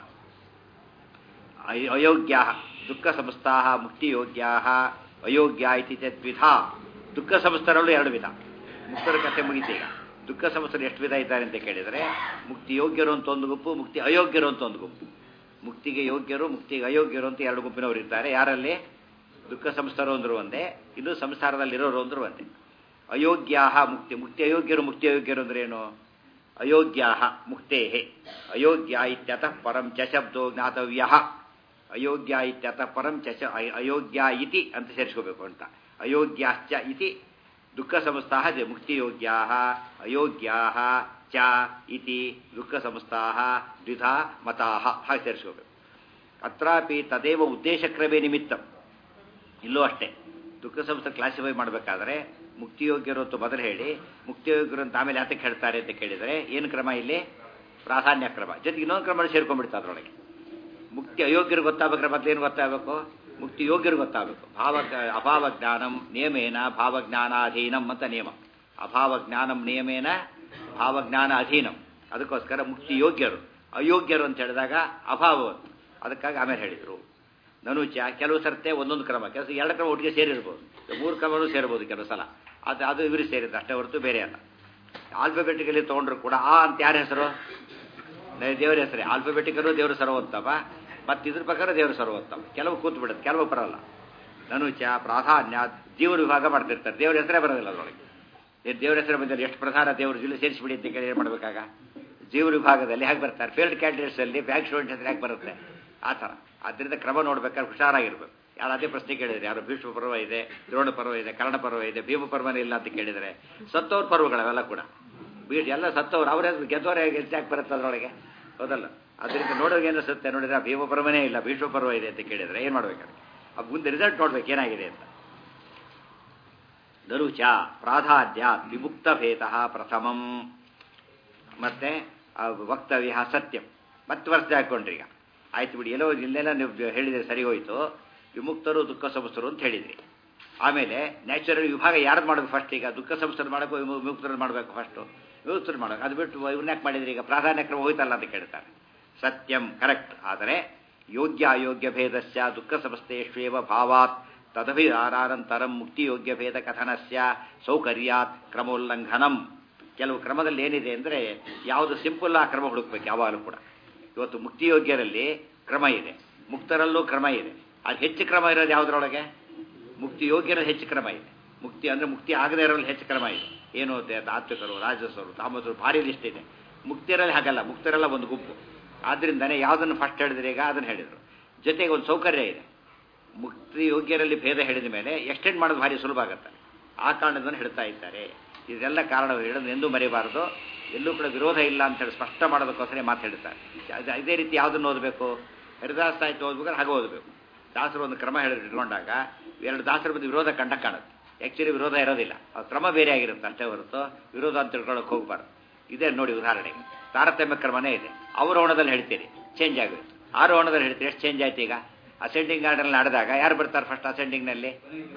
ಅಯೋಗ್ಯ ದುಃಖ ಸಂಸ್ಥಾ ಮುಕ್ತಿಯೋಗ್ಯಾ ಅಯೋಗ್ಯ ಇತಿ ದ್ವಿಧ. ದುಃಖ ಸಂಸ್ಥರಲ್ಲೂ 2 ವಿಧ. ಮುಕ್ತರ ಕಥೆ ಮುಗಿತೀಗ. ದುಃಖ ಸಂಸ್ಥರು ಎಷ್ಟು ವಿಧ ಇದ್ದಾರೆ ಅಂತ ಕೇಳಿದರೆ ಮುಕ್ತಿ ಯೋಗ್ಯರು ಅಂತ ಒಂದು ಗುಂಪು, ಮುಕ್ತಿ ಅಯೋಗ್ಯರು ಅಂತ ಒಂದು ಗುಂಪು. ಮುಕ್ತಿಗೆ ಯೋಗ್ಯರು, ಮುಕ್ತಿಗೆ ಅಯೋಗ್ಯರು ಅಂತ 2 ಗುಂಪಿನವರು ಇರ್ತಾರೆ. ಯಾರಲ್ಲಿ? ದುಃಖ ಸಂಸ್ಥರು ಅಂದರು ಒಂದೇ, ಇನ್ನು ಸಂಸಾರದಲ್ಲಿರೋರು ಅಂದರು ಒಂದೇ. ಅಯೋಗ್ಯಾ ಮುಕ್ತಿ ಅಯೋಗ್ಯರು. ಮುಕ್ತಿ ಅಯೋಗ್ಯರು ಅಂದ್ರೆ ಏನು? ಅಯೋಗ್ಯಾ ಮುಕ್ತೇ ಅಯೋಗ್ಯ ಇತ್ಯತಃ ಪರಂ ಚ ಶಬ್ದೋ ಜ್ಞಾತವ್ಯ. ಅಯೋಗ್ಯ ಇತ್ಯತಃ ಪರಂ ಚ ಅಯೋಗ್ಯ ಇತಿ ಅಂತ ಸೇರಿಸ್ಕೋಬೇಕು ಅಂತ. ಅಯೋಗ್ಯಾಶ್ಚ ಇತಿ ದುಃಖ ಸಂಸ್ಥಾ ಮುಕ್ತಿಯೋಗ್ಯಾ ಅಯೋಗ್ಯಾ ಚ ಇತಿ ದುಃಖ ಸಂಸ್ಥಾ ದ್ವಿಧಾ ಮತಾ ಹಾಗೆ ಸೇರಿಸ್ಕೋಬೇಕು. ಅತ್ರಾಪಿ ತದೇವ ಉದ್ದೇಶಕ್ರಮೇ ನಿಮಿತ್ತಂ. ಇಲ್ಲೂ ಅಷ್ಟೇ ದುಃಖ ಸಂಸ್ಥೆ ಕ್ಲಾಸಿಫೈ ಮಾಡಬೇಕಾದ್ರೆ ಮುಕ್ತಿಯೋಗ್ಯರು ಅಂತ ಮೊದಲು ಹೇಳಿ ಮುಕ್ತಿಯೋಗ್ಯರು ಅಂತ ಆಮೇಲೆ ಯಾತಕ್ಕೆ ಹೇಳ್ತಾರೆ ಅಂತ ಕೇಳಿದರೆ ಏನು ಕ್ರಮ ಇಲ್ಲಿ? ಪ್ರಾಧಾನ್ಯ ಕ್ರಮ. ಜೊತೆಗೆ ಇನ್ನೊಂದು ಕ್ರಮ ಸೇರ್ಕೊಂಡ್ಬಿಡ್ತಾರೆ ಅದರೊಳಗೆ. ಮುಕ್ತಿ ಅಯೋಗ್ಯರು ಗೊತ್ತಾಗಬೇಕಾದ್ರೆ ಮೊದಲೇನು ಗೊತ್ತಾಗಬೇಕು? ಮುಕ್ತಿ ಯೋಗ್ಯರು ಗೊತ್ತಾಗಬೇಕು. ಅಭಾವ ಜ್ಞಾನಂ ನಿಯಮೇನ ಭಾವಜ್ಞಾನಾಧೀನಂ ಅಂತ ನಿಯಮ. ಅಭಾವ ಜ್ಞಾನಂ ನಿಯಮೇನ ಭಾವಜ್ಞಾನ ಅಧೀನಂ. ಅದಕ್ಕೋಸ್ಕರ ಮುಕ್ತಿ ಯೋಗ್ಯರು. ಅಯೋಗ್ಯರು ಅಂತ ಹೇಳಿದಾಗ ಅಭಾವ, ಅದಕ್ಕಾಗಿ ಆಮೇಲೆ ಹೇಳಿದರು. ನನುಚ ಕೆಲವು ಸರ್ತೆ ಒಂದೊಂದು ಕ್ರಮ, ಕೆಲಸ 2 ಕ್ರಮ ಒಟ್ಟಿಗೆ ಸೇರಿರ್ಬೋದು, 3 ಕ್ರಮನೂ ಸೇರ್ಬೋದು ಕೆಲವು ಸಲ. ಅದು ಇವರು ಸೇರಿದ್ದು ಅಷ್ಟೇ ಹೊರತು ಬೇರೆ ಅಲ್ಲ. ಆಲ್ಫಾಬೆಟಿಕಲಿ ತೊಗೊಂಡ್ರು ಕೂಡ ಆ ಅಂತ ಯಾರ ಹೆಸರು? ದೇವರ ಹೆಸರೇ. ಆಲ್ಫಾಬೆಟಿಕಲು ದೇವರು ಸರ್ವೋತ್ತಮ, ಮತ್ತು ಇದ್ರ ಪ್ರಕಾರ ದೇವರು ಸರ್ವೋತ್ತಮ. ಕೆಲವು ಕೂತು ಬಿಡುತ್ತೆ, ಕೆಲವು ಬರಲ್ಲ. ನನುಚ ಪ್ರಾಧಾನ್ಯ ಜೀವನ ವಿಭಾಗ ಮಾಡ್ತಿರ್ತಾರೆ. ದೇವರ ಹೆಸರೇ ಬರೋದಿಲ್ಲ ಅದರೊಳಗೆ. ದೇವರ ಹೆಸರು ಬಂದರೆ ಎಷ್ಟು ಪ್ರಧಾನ ದೇವರು ಜಿಲ್ಲೆ ಸೇರಿಸಿಬಿಡಿ ಅಂತ ಕೇಳಿ ಏನು ಮಾಡಬೇಕಾಗ? ಜೀವ ವಿಭಾಗದಲ್ಲಿ ಹೇಗೆ ಬರ್ತಾರೆ? ಫೇಲ್ಡ್ ಕ್ಯಾಂಡಿಡೇಟ್ಸಲ್ಲಿ ಬ್ಯಾಂಕ್ ಸ್ಟೂಡೆಂಟ್ ಹೆಸರು ಹೇಗೆ ಬರುತ್ತೆ? ಆ ಥರ. ಆದ್ದರಿಂದ ಕ್ರಮ ನೋಡ್ಬೇಕಾದ್ರೆ ಹುಷಾರಾಗಿರ್ಬೇಕು. ಯಾರು ಅದೇ ಪ್ರಶ್ನೆ ಕೇಳಿದರೆ, ಯಾರು ಭೀಷ್ಮ ಪರ್ವ ಇದೆ, ದ್ರೋಣ ಪರ್ವ ಇದೆ, ಕರ್ಣ ಪರ್ವ ಇದೆ, ಭೀಮ ಪರ್ವನೇ ಇಲ್ಲ ಅಂತ ಕೇಳಿದರೆ ಸತ್ತವ್ರ ಪರ್ವಗಳವೆಲ್ಲ ಕೂಡ ಎಲ್ಲ ಸತ್ತವ್ರು. ಅವರೇ ಗೆದ್ದವರೇ ಹೆಚ್ಚಾಗಿ ಬರುತ್ತೆ ಅದರೊಳಗೆ, ಹೌದಲ್ಲ? ಅದರಿಂದ ನೋಡೋಕೆ ಏನಿಸುತ್ತೆ ನೋಡಿದ್ರೆ ಭೀಮ ಪರ್ವನೇ ಇಲ್ಲ, ಭೀಷ್ಮ ಪರ್ವ ಇದೆ ಅಂತ ಕೇಳಿದರೆ ಏನು ಮಾಡ್ಬೇಕಾದ್ರೆ ಮುಂದೆ ರಿಸಲ್ಟ್ ನೋಡ್ಬೇಕು ಏನಾಗಿದೆ ಅಂತ. ನರುಚ ಪ್ರಾಧಾನ್ಯ ವಿಮುಕ್ತ ಭೇದ ಪ್ರಥಮಂ. ಮತ್ತೆ ವಕ್ತವ್ಯ ಸತ್ಯಂ. ಮತ್ತೆ ವರ್ಷ ಹಾಕೊಂಡ್ರಿ. ಈಗ ಆಯ್ತು ಬಿಡಿ, ಎಲ್ಲೋ ಇಲ್ಲೆಲ್ಲ ನೀವು ಹೇಳಿದರೆ ಸರಿ ಹೋಯಿತು, ವಿಮುಕ್ತರು ದುಃಖ ಸಂಸ್ಥರು ಅಂತ ಹೇಳಿದ್ರಿ. ಆಮೇಲೆ ನ್ಯಾಚುರಲ್ ವಿಭಾಗ ಯಾರ್ದು ಮಾಡಬೇಕು ಫಸ್ಟ್? ಈಗ ದುಃಖ ಸಂಸ್ಥರು ಮಾಡಬೇಕು, ವಿಮುಕ್ತರು ಮಾಡಬೇಕು ಫಸ್ಟು? ವಿಮುಕ್ತರು ಮಾಡಬೇಕು. ಅದು ಬಿಟ್ಟು ಇವ್ರನ್ಯಾಕೆ ಮಾಡಿದ್ರಿ? ಈಗ ಪ್ರಾಧಾನ್ಯ ಕ್ರಮ ಹೋಯ್ತಲ್ಲ ಅಂತ ಕೇಳ್ತಾರೆ. ಸತ್ಯಂ, ಕರೆಕ್ಟ್. ಆದರೆ ಯೋಗ್ಯ ಅಯೋಗ್ಯ ಭೇದಸ್ಯ ದುಃಖ ಸಮಸ್ತೆಷ್ವೇವ ಭಾವಾತ್ ತದಭಿಧಾನಾನಂತರಂ ಮುಕ್ತಿಯೋಗ್ಯ ಭೇದ ಕಥನಸ್ಯ ಸೌಕರ್ಯಾತ್ ಕ್ರಮೋಲ್ಲಂಘನಂ. ಕೆಲವು ಕ್ರಮದಲ್ಲಿ ಏನಿದೆ ಅಂದರೆ ಯಾವುದು ಸಿಂಪಲ್ ಆ ಕ್ರಮ ಹುಡುಕ್ಬೇಕು ಯಾವಾಗಲೂ ಕೂಡ. ಇವತ್ತು ಮುಕ್ತಿಯೋಗ್ಯರಲ್ಲಿ ಕ್ರಮ ಇದೆ, ಮುಕ್ತರಲ್ಲೂ ಕ್ರಮ ಇದೆ. ಅದು ಹೆಚ್ಚು ಕ್ರಮ ಇರೋದು ಯಾವುದರೊಳಗೆ? ಮುಕ್ತಿ ಯೋಗ್ಯರಲ್ಲಿ ಹೆಚ್ಚು ಕ್ರಮ ಇದೆ. ಮುಕ್ತಿ ಅಂದರೆ ಮುಕ್ತಿ ಆಗದೇ ಇರೋಲ್ಲಿ ಹೆಚ್ಚು ಕ್ರಮ ಇದೆ. ಏನು ತಾತ್ವಿಕರು, ರಾಜಸರು, ತಾಮಸರು, ಭಾರಿ ಲಿಸ್ಟ್ ಇದೆ. ಮುಕ್ತಿಯರಲ್ಲಿ ಹಾಗಲ್ಲ, ಮುಕ್ತರೆಲ್ಲ ಒಂದು ಗುಂಪು. ಆದ್ದರಿಂದನೇ ಯಾವುದನ್ನು ಫಸ್ಟ್ ಹೇಳಿದ್ರೆ ಈಗ ಅದನ್ನು ಹೇಳಿದರು. ಜೊತೆಗೆ ಒಂದು ಸೌಕರ್ಯ ಇದೆ. ಮುಕ್ತಿ ಯೋಗ್ಯರಲ್ಲಿ ಭೇದ ಹೇಳಿದ ಮೇಲೆ ಎಕ್ಸ್ಟೆಂಡ್ ಮಾಡೋದು ಭಾರಿ ಸುಲಭ ಆಗುತ್ತೆ. ಆ ಕಾರಣವನ್ನು ಹೇಳ್ತಾ ಇದ್ದಾರೆ. ಇದೆಲ್ಲ ಕಾರಣ ಹೇಳೋದು ಎಂದೂ ಮರೆಯಬಾರದು. ಎಲ್ಲೂ ಕೂಡ ವಿರೋಧ ಇಲ್ಲ ಅಂತ ಹೇಳಿ ಸ್ಪಷ್ಟ ಮಾಡೋದಕ್ಕೋಸ್ಕರ ಮಾತು ಹೇಳ್ತಾರೆ. ಇದೇ ರೀತಿ ಯಾವುದನ್ನು ಓದಬೇಕು? ಹರಿದಾಸ ಸಾಹಿತ್ಯ ಓದ್ಬೇಕಾದ್ರೆ ಹಾಗೆ ಓದಬೇಕು. ದಾಸರು ಒಂದು ಕ್ರಮ ಇಟ್ಕೊಂಡಾಗ ಎರಡು ದಾಸರ ಮಧ್ಯೆ ವಿರೋಧ ಕಾಣುತ್ತೆ. ಆ್ಯಕ್ಚುಲಿ ವಿರೋಧ ಇರೋದಿಲ್ಲ, ಅದು ಕ್ರಮ ಬೇರೆ ಆಗಿರುತ್ತೆ ಅಷ್ಟೇ ಹೊರತು ವಿರೋಧ ಅಂತ ತಿಳ್ಕೊಳ್ಳೋಕೆ ಹೋಗಬಾರ್ದು. ಇದೇ ನೋಡಿ ಉದಾಹರಣೆಗೆ ತಾರತಮ್ಯ ಕ್ರಮನೇ ಇದೆ. ಅವರೋಹಣದಲ್ಲಿ ಹೇಳ್ತೀರಿ ಚೇಂಜ್ ಆಗುತ್ತೆ, ಆರೋಹಣದಲ್ಲಿ ಹೇಳ್ತೀರಿ ಎಷ್ಟು ಚೇಂಜ್ ಆಯ್ತು. ಈಗ ಅಸೆಂಡಿಂಗ್ ಆರ್ಡರ್ನಲ್ಲಿ ನಡೆದಾಗ ಯಾರು ಬರ್ತಾರೆ ಫಸ್ಟ್? ಅಸೆಂಡಿಂಗ್ನಲ್ಲಿ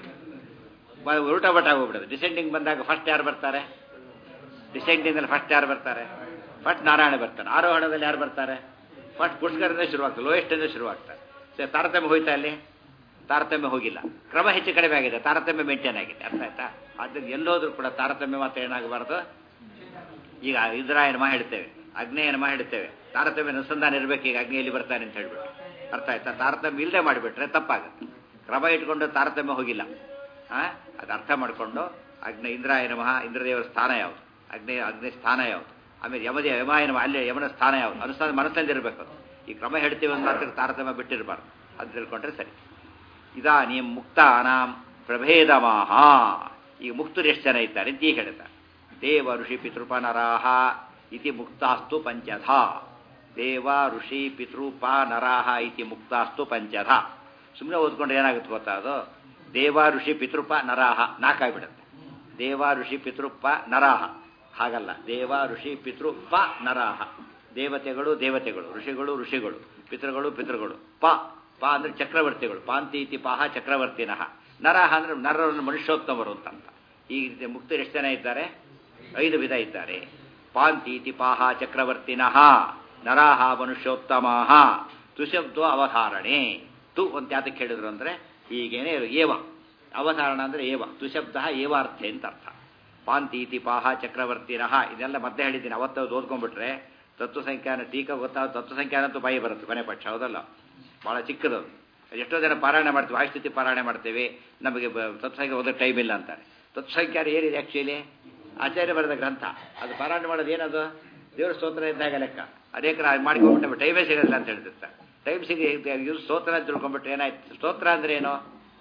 ಉಲ್ಟಾ ಬಟ್ ಆಗೋಗ್ಬಿಡೋದು. ಡಿಸೆಂಡಿಂಗ್ ಬಂದಾಗ ಫಸ್ಟ್ ಯಾರು ಬರ್ತಾರೆ? ಡಿಸೆಂಡಿಂಗ್ನಲ್ಲಿ ಫಸ್ಟ್ ಯಾರು ಬರ್ತಾರೆ? ಫಸ್ಟ್ ನಾರಾಯಣ ಬರ್ತಾರೆ. ಆರೋಹಣದಲ್ಲಿ ಯಾರು ಬರ್ತಾರೆ? ಫಸ್ಟ್ ಪುಷ್ಕರದಿಂದ ಶುರುವಾಗ್ತದೆ, ಲೋಯೆಸ್ಟಿಂದ ಶುರುವಾಗ್ತಾರೆ. ತಾರತಮ್ಯ ಹೋಯ್ತಾ? ಅಲ್ಲಿ ತಾರತಮ್ಯ ಹೋಗಿಲ್ಲ, ಕ್ರಮ ಹೆಚ್ಚು ಕಡಿಮೆ ಆಗಿದೆ, ತಾರತಮ್ಯ ಮೇಂಟೈನ್ ಆಗಿದೆ. ಅರ್ಥ ಆಯ್ತಾ? ಆದ್ದರಿಂದ ಎಲ್ಲೋದ್ರೂ ಕೂಡ ತಾರತಮ್ಯ ಮಾತ್ರ ಏನಾಗಬಾರ್ದು. ಈಗ ಇಂದ್ರಾಯನಮ ಹೇಳ್ತೇವೆ, ಅಗ್ನೇಯನಮ ಹೇಳ್ತೇವೆ, ತಾರತಮ್ಯ ಅನುಸಂಧಾನ ಇರಬೇಕು. ಈಗ ಅಗ್ನಿಯಲ್ಲಿ ಬರ್ತಾನೆ ಅಂತ ಹೇಳ್ಬಿಟ್ಟು ಅರ್ಥ ಆಯ್ತಾ? ತಾರತಮ್ಯ ಇಲ್ಲದೆ ಮಾಡಿಬಿಟ್ರೆ ತಪ್ಪಾಗುತ್ತೆ. ಕ್ರಮ ಇಟ್ಕೊಂಡು ತಾರತಮ್ಯ ಹೋಗಿಲ್ಲ. ಅದು ಅರ್ಥ ಮಾಡಿಕೊಂಡು ಇಂದ್ರಾಯನಮ, ಇಂದ್ರದೇವರ ಸ್ಥಾನ ಯಾವುದು, ಅಗ್ನಿ ಸ್ಥಾನ ಯಾವುದು, ಆಮೇಲೆ ಯಮಾಯನಮ ಅಲ್ಲಿ ಯಮನ ಸ್ಥಾನ ಯಾವುದು, ಅನುಷ್ಠಾನ ಮನಸ್ಸಲ್ಲಿ ಇರಬೇಕು. ಈ ಕ್ರಮ ಹೇಳ್ತೀವಿ ಒಂದು ಮಾತ್ರ ತಾರತಮ್ಯ ಬಿಟ್ಟಿರಬಾರ್ದು. ಅದು ತಿಳ್ಕೊಂಡ್ರೆ ಸರಿ. ಇದಾನೀಂ ಮುಕ್ತಾನಾಂ ಪ್ರಭೇದಮಾಹ. ಈಗ ಮುಕ್ತರು ಎಷ್ಟು ಜನ ಇದ್ದಾರೆ ಅಂತ ಈಗ ಹೇಳ್ತಾರೆ. ದೇವ ಋಷಿ ಪಿತೃಪ ನರಾಹ ಇತಿ ಮುಕ್ತಾಸ್ತು ಪಂಚಧ. ದೇವ ಋಷಿ ಪಿತೃಪ ನರಾಹ ಇತಿ ಮುಕ್ತಾಸ್ತು ಪಂಚಧ. ಸುಮ್ಮನೆ ಓದ್ಕೊಂಡ್ರೆ ಏನಾಗುತ್ತೆ ಗೊತ್ತಾ? ಅದು ದೇವ ಋಷಿ ಪಿತೃಪ ನರಾಹ ನಾಲ್ಕಾಗ್ಬಿಡುತ್ತೆ. ದೇವ ಋಷಿ ಪಿತೃಪ ನರಾಹ ಹಾಗಲ್ಲ. ದೇವ ಋಷಿ ಪಿತೃಪ ನರಾಹ, ದೇವತೆಗಳು ದೇವತೆಗಳು, ಋಷಿಗಳು ಋಷಿಗಳು, ಪಿತೃಗಳು ಪಿತೃಗಳು. ಪ ಅಂದ್ರೆ ಚಕ್ರವರ್ತಿಗಳು. ಪಾಂತಿ ಇತಿ ಪಾಹ ಚಕ್ರವರ್ತಿನಃ. ನರಹ ಅಂದ್ರೆ ನರರನ್ನು ಮನುಷ್ಯೋತ್ತಮರು ಅಂತ. ಈ ರೀತಿ ಮುಕ್ತರು ಎಷ್ಟು ಜನ ಇದ್ದಾರೆ? 5 ವಿಧ ಇದ್ದಾರೆ. ಪಾಂತಿ ಇತಿ ಪಾಹ ಚಕ್ರವರ್ತಿನಃ, ನರಾಹ ಮನುಷ್ಯೋತ್ತಮಾಹ, ತುಶಬ್ದೋ ಅವಧಾರಣೆ. ತು ಅಂತ ಯಾತಕ್ಕೆ ಹೇಳಿದ್ರು ಅಂದ್ರೆ ಹೀಗೇನೆ ಏವ ಅವಧಾರಣ ಅಂದ್ರೆ ಏವ, ತುಶಬ್ದ ಏವಾರ್ಥೆ ಅಂತ ಅರ್ಥ. ಪಾಂತಿ ಇತಿ ಪಾಹ ಚಕ್ರವರ್ತಿನಃ ಇದೆಲ್ಲ ಮಧ್ಯೆ ಹೇಳಿದ್ದೀನಿ. ಅವತ್ತು ಓದ್ಕೊಂಡ್ಬಿಟ್ರೆ ತತ್ವಸಂಖ್ಯಾನ ಟೀಕಾ ಗೊತ್ತಾಗ ತತ್ವಸಂಖ್ಯಾನ ಅಂತೂ ಬಾಯಿ ಬರುತ್ತೆ ಕೊನೆ ಪಕ್ಷ. ಹೌದಲ್ಲ? ಭಾಳ ಚಿಕ್ಕದದು. ಎಷ್ಟೋ ಜನ ಪಾರಾಯಣ ಮಾಡ್ತೀವಿ, ವಾಯುಸ್ಥಿತಿ ಪಾರಾಯಣ ಮಾಡ್ತೇವೆ, ನಮಗೆ ತತ್ವಸಂಖ್ಯೆ ಓದೋ ಟೈಮ್ ಇಲ್ಲ ಅಂತಾರೆ. ತತ್ವಸಂಖ್ಯಾನ ಏನಿದೆ ಆ್ಯಕ್ಚುಲಿ ಆಚಾರ್ಯ ಬರೆದ ಗ್ರಂಥ. ಅದು ಪಾರಾಯಣ ಮಾಡೋದು ಏನದು? ದೇವರ ಸ್ತೋತ್ರ ಇದ್ದಾಗ ಲೆಕ್ಕ. ಅನೇಕ ಮಾಡ್ಕೊಂಡ್ಬಿಟ್ಟು ಟೈಮೇ ಸಿಗೋದಿಲ್ಲ ಅಂತ ಹೇಳ್ತಿರ್ತಾರೆ. ಟೈಮ್ ಇವ್ರು ಸ್ತೋತ್ರ ಅಂತ ತಿಳ್ಕೊಂಡ್ಬಿಟ್ಟು ಏನಾಯ್ತು? ಸ್ತೋತ್ರ ಅಂದ್ರೆ ಏನು?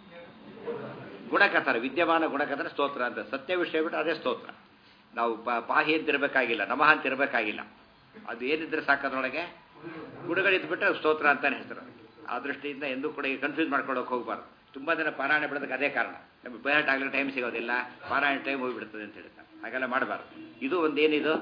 ಗುಣಕಥನ, ವಿದ್ಯಮಾನ ಗುಣಕಥನ ಸ್ತೋತ್ರ ಅಂತ. ಸತ್ಯ ವಿಷಯ ಬಿಟ್ಟು ಅದೇ ಸ್ತೋತ್ರ. ನಾವು ಪಾಹಿ ಅಂತ ಇರಬೇಕಾಗಿಲ್ಲ, ನಮಃ ಅಂತ ಇರಬೇಕಾಗಿಲ್ಲ. ಅದು ಏನಿದ್ರೆ ಸಾಕದ್ರೊಳಗೆ ಗುಣಗಳಿದ್ಬಿಟ್ರೆ ಸ್ತೋತ್ರ ಅಂತಾನೆ ಹೆಸರು. ಆ ದೃಷ್ಟಿಯಿಂದ ಎಂದೂ ಕೂಡ ಕನ್ಫ್ಯೂಸ್ ಮಾಡ್ಕೊಳ್ಳೋಕೆ ಹೋಗ್ಬಾರ್ದು. ತುಂಬ ಜನ ಪಾರಾಯಣ ಬಿಡೋದಕ್ಕೆ ಅದೇ ಕಾರಣ. ನಮಗೆ ಬಯಟ್ ಆಗಲಿಕ್ಕೆ ಟೈಮ್ ಸಿಗೋದಿಲ್ಲ, ಪಾರಾಯಣ ಟೈಮ್ ಹೋಗಿಬಿಡ್ತದೆ ಅಂತ ಹೇಳ್ತಾರೆ. ಹಾಗೆಲ್ಲ ಮಾಡಬಾರ್ದು. ಇದು ಒಂದೇನಿದು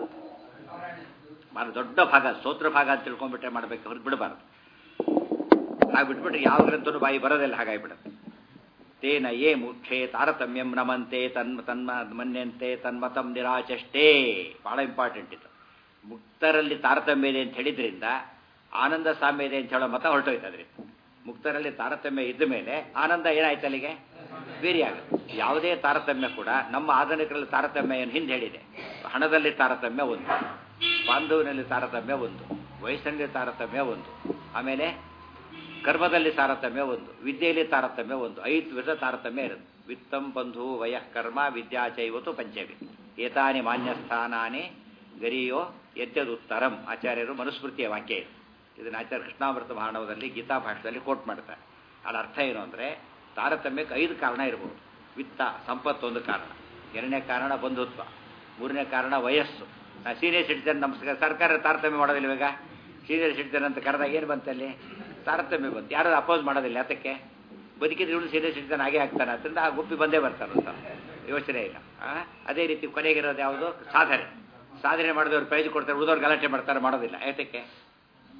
ದೊಡ್ಡ ಭಾಗ, ಸ್ತೋತ್ರ ಭಾಗ ಅಂತ ತಿಳ್ಕೊಂಡ್ಬಿಟ್ಟೆ ಮಾಡಬೇಕು, ಹೊರತು ಬಿಡಬಾರ್ದು. ಹಾಗೆ ಬಿಟ್ಬಿಟ್ರೆ ಯಾವ ಗ್ರಂಥನೂ ಬಾಯಿ ಬರೋದಿಲ್ಲ, ಹಾಗಾಗಿಬಿಡುತ್ತೆ. ತೇನ ಯೇ ಮುಖ್ಯೆ ತಾರತಮ್ಯಂ ನಮಂತೆ ತನ್ಮ ಮನ್ಯಂತೆ ತನ್ಮತಂ ನಿರಾಚಷ್ಟೇ. ಬಹಳ ಇಂಪಾರ್ಟೆಂಟ್ ಇದು. ಮುಕ್ತರಲ್ಲಿ ತಾರತಮ್ಯ ಇದೆ ಅಂತ ಹೇಳಿದ್ರಿಂದ ಆನಂದ ಸಾಮ್ಯ ಇದೆ ಅಂತ ಹೇಳೋ ಮತ ಹೊರಟೋಯ್ತದ್ರಿ. ಮುಕ್ತರಲ್ಲಿ ತಾರತಮ್ಯ ಇದ್ದ ಮೇಲೆ ಆನಂದ ಏನಾಯ್ತು ಅಲ್ಲಿಗೆ? ಬೇರೆ ಆಗುತ್ತೆ. ಯಾವುದೇ ತಾರತಮ್ಯ ಕೂಡ ನಮ್ಮ ಆಧುನಿಕರಲ್ಲಿ ತಾರತಮ್ಯ ಏನು ಹಿಂದೆ ಹೇಳಿದೆ. ಹಣದಲ್ಲಿ ತಾರತಮ್ಯ ಒಂದು, ಬಾಂಧವ್ಯನಲ್ಲಿ ತಾರತಮ್ಯ ಒಂದು, ವಯಸ್ಸಿನಲ್ಲಿ ತಾರತಮ್ಯ ಒಂದು, ಆಮೇಲೆ ಕರ್ಮದಲ್ಲಿ ತಾರತಮ್ಯ ಒಂದು, ವಿದ್ಯೆಯಲ್ಲಿ ತಾರತಮ್ಯ ಒಂದು. 5 ವಿಧ ತಾರತಮ್ಯ ಇರುತ್ತೆ. ವಿತ್ತಂ ಬಂಧು ವಯಃ ಕರ್ಮ ವಿದ್ಯಾ ಚೈವತು ಪಂಚಮಿ ಏತಾನಿ ಮಾನ್ಯಸ್ಥಾನಾನಿ ಗರಿಯೋ ಯದ್ಯದುತ್ತರಂ. ಆಚಾರ್ಯರು ಮನುಸ್ಮೃತಿಯ ವಾಕ್ಯ ಇದು. ಇದನ್ನು ಆಚಾರ್ಯ ಕೃಷ್ಣಾಮೃತ ಮಹಾಣವದಲ್ಲಿ ಗೀತಾ ಭಾಷೆಯಲ್ಲಿ ಕೋಟ್ ಮಾಡ್ತಾರೆ. ಅದರ ಅರ್ಥ ಏನು ಅಂದರೆ ತಾರತಮ್ಯಕ್ಕೆ 5 ಕಾರಣ ಇರ್ಬೋದು. ವಿತ್ತ ಸಂಪತ್ತು ಒಂದು ಕಾರಣ, 2ನೇ ಕಾರಣ ಬಂಧುತ್ವ, 3ನೇ ಕಾರಣ ವಯಸ್ಸು. ಸೀನಿಯರ್ ಸಿಟಿಜನ್ ನಮ್ಮ ಸರ್ಕಾರ ತಾರತಮ್ಯ ಮಾಡೋದಿಲ್ಲ. ಇವಾಗ ಸೀನಿಯರ್ ಸಿಟಿಜನ್ ಅಂತ ಕರೆದಾಗ ಏನು ಬಂತಲ್ಲಿ? ತಾರತಮ್ಯ ಬಂತು. ಯಾರು ಅಪೋಸ್ ಮಾಡೋದಿಲ್ಲ. ಯಾತಕ್ಕೆ? ಬದುಕಿದ್ರೆ ಇವನು ಸೀನಿಯರ್ ಸಿಟಿಜನ್ ಆಗೇ ಆಗ್ತಾನೆ. ಅದರಿಂದ ಆ ಗುಪ್ಪಿ ಬಂದೇ ಬರ್ತಾರಂತ ಯೋಚನೆ ಇಲ್ಲ. ಅದೇ ರೀತಿ ಕೊನೆಗಿರೋದು ಯಾವುದು? ಸಾಧನೆ. ಸಾಧನೆ ಮಾಡಿದವ್ರು ಪ್ರೈಜ್ ಕೊಡ್ತಾರೆ, ಉಳಿದವ್ರು ಗಲಾಟೆ ಮಾಡ್ತಾರೆ, ಮಾಡೋದಿಲ್ಲ. ಯಾತಕ್ಕೆ?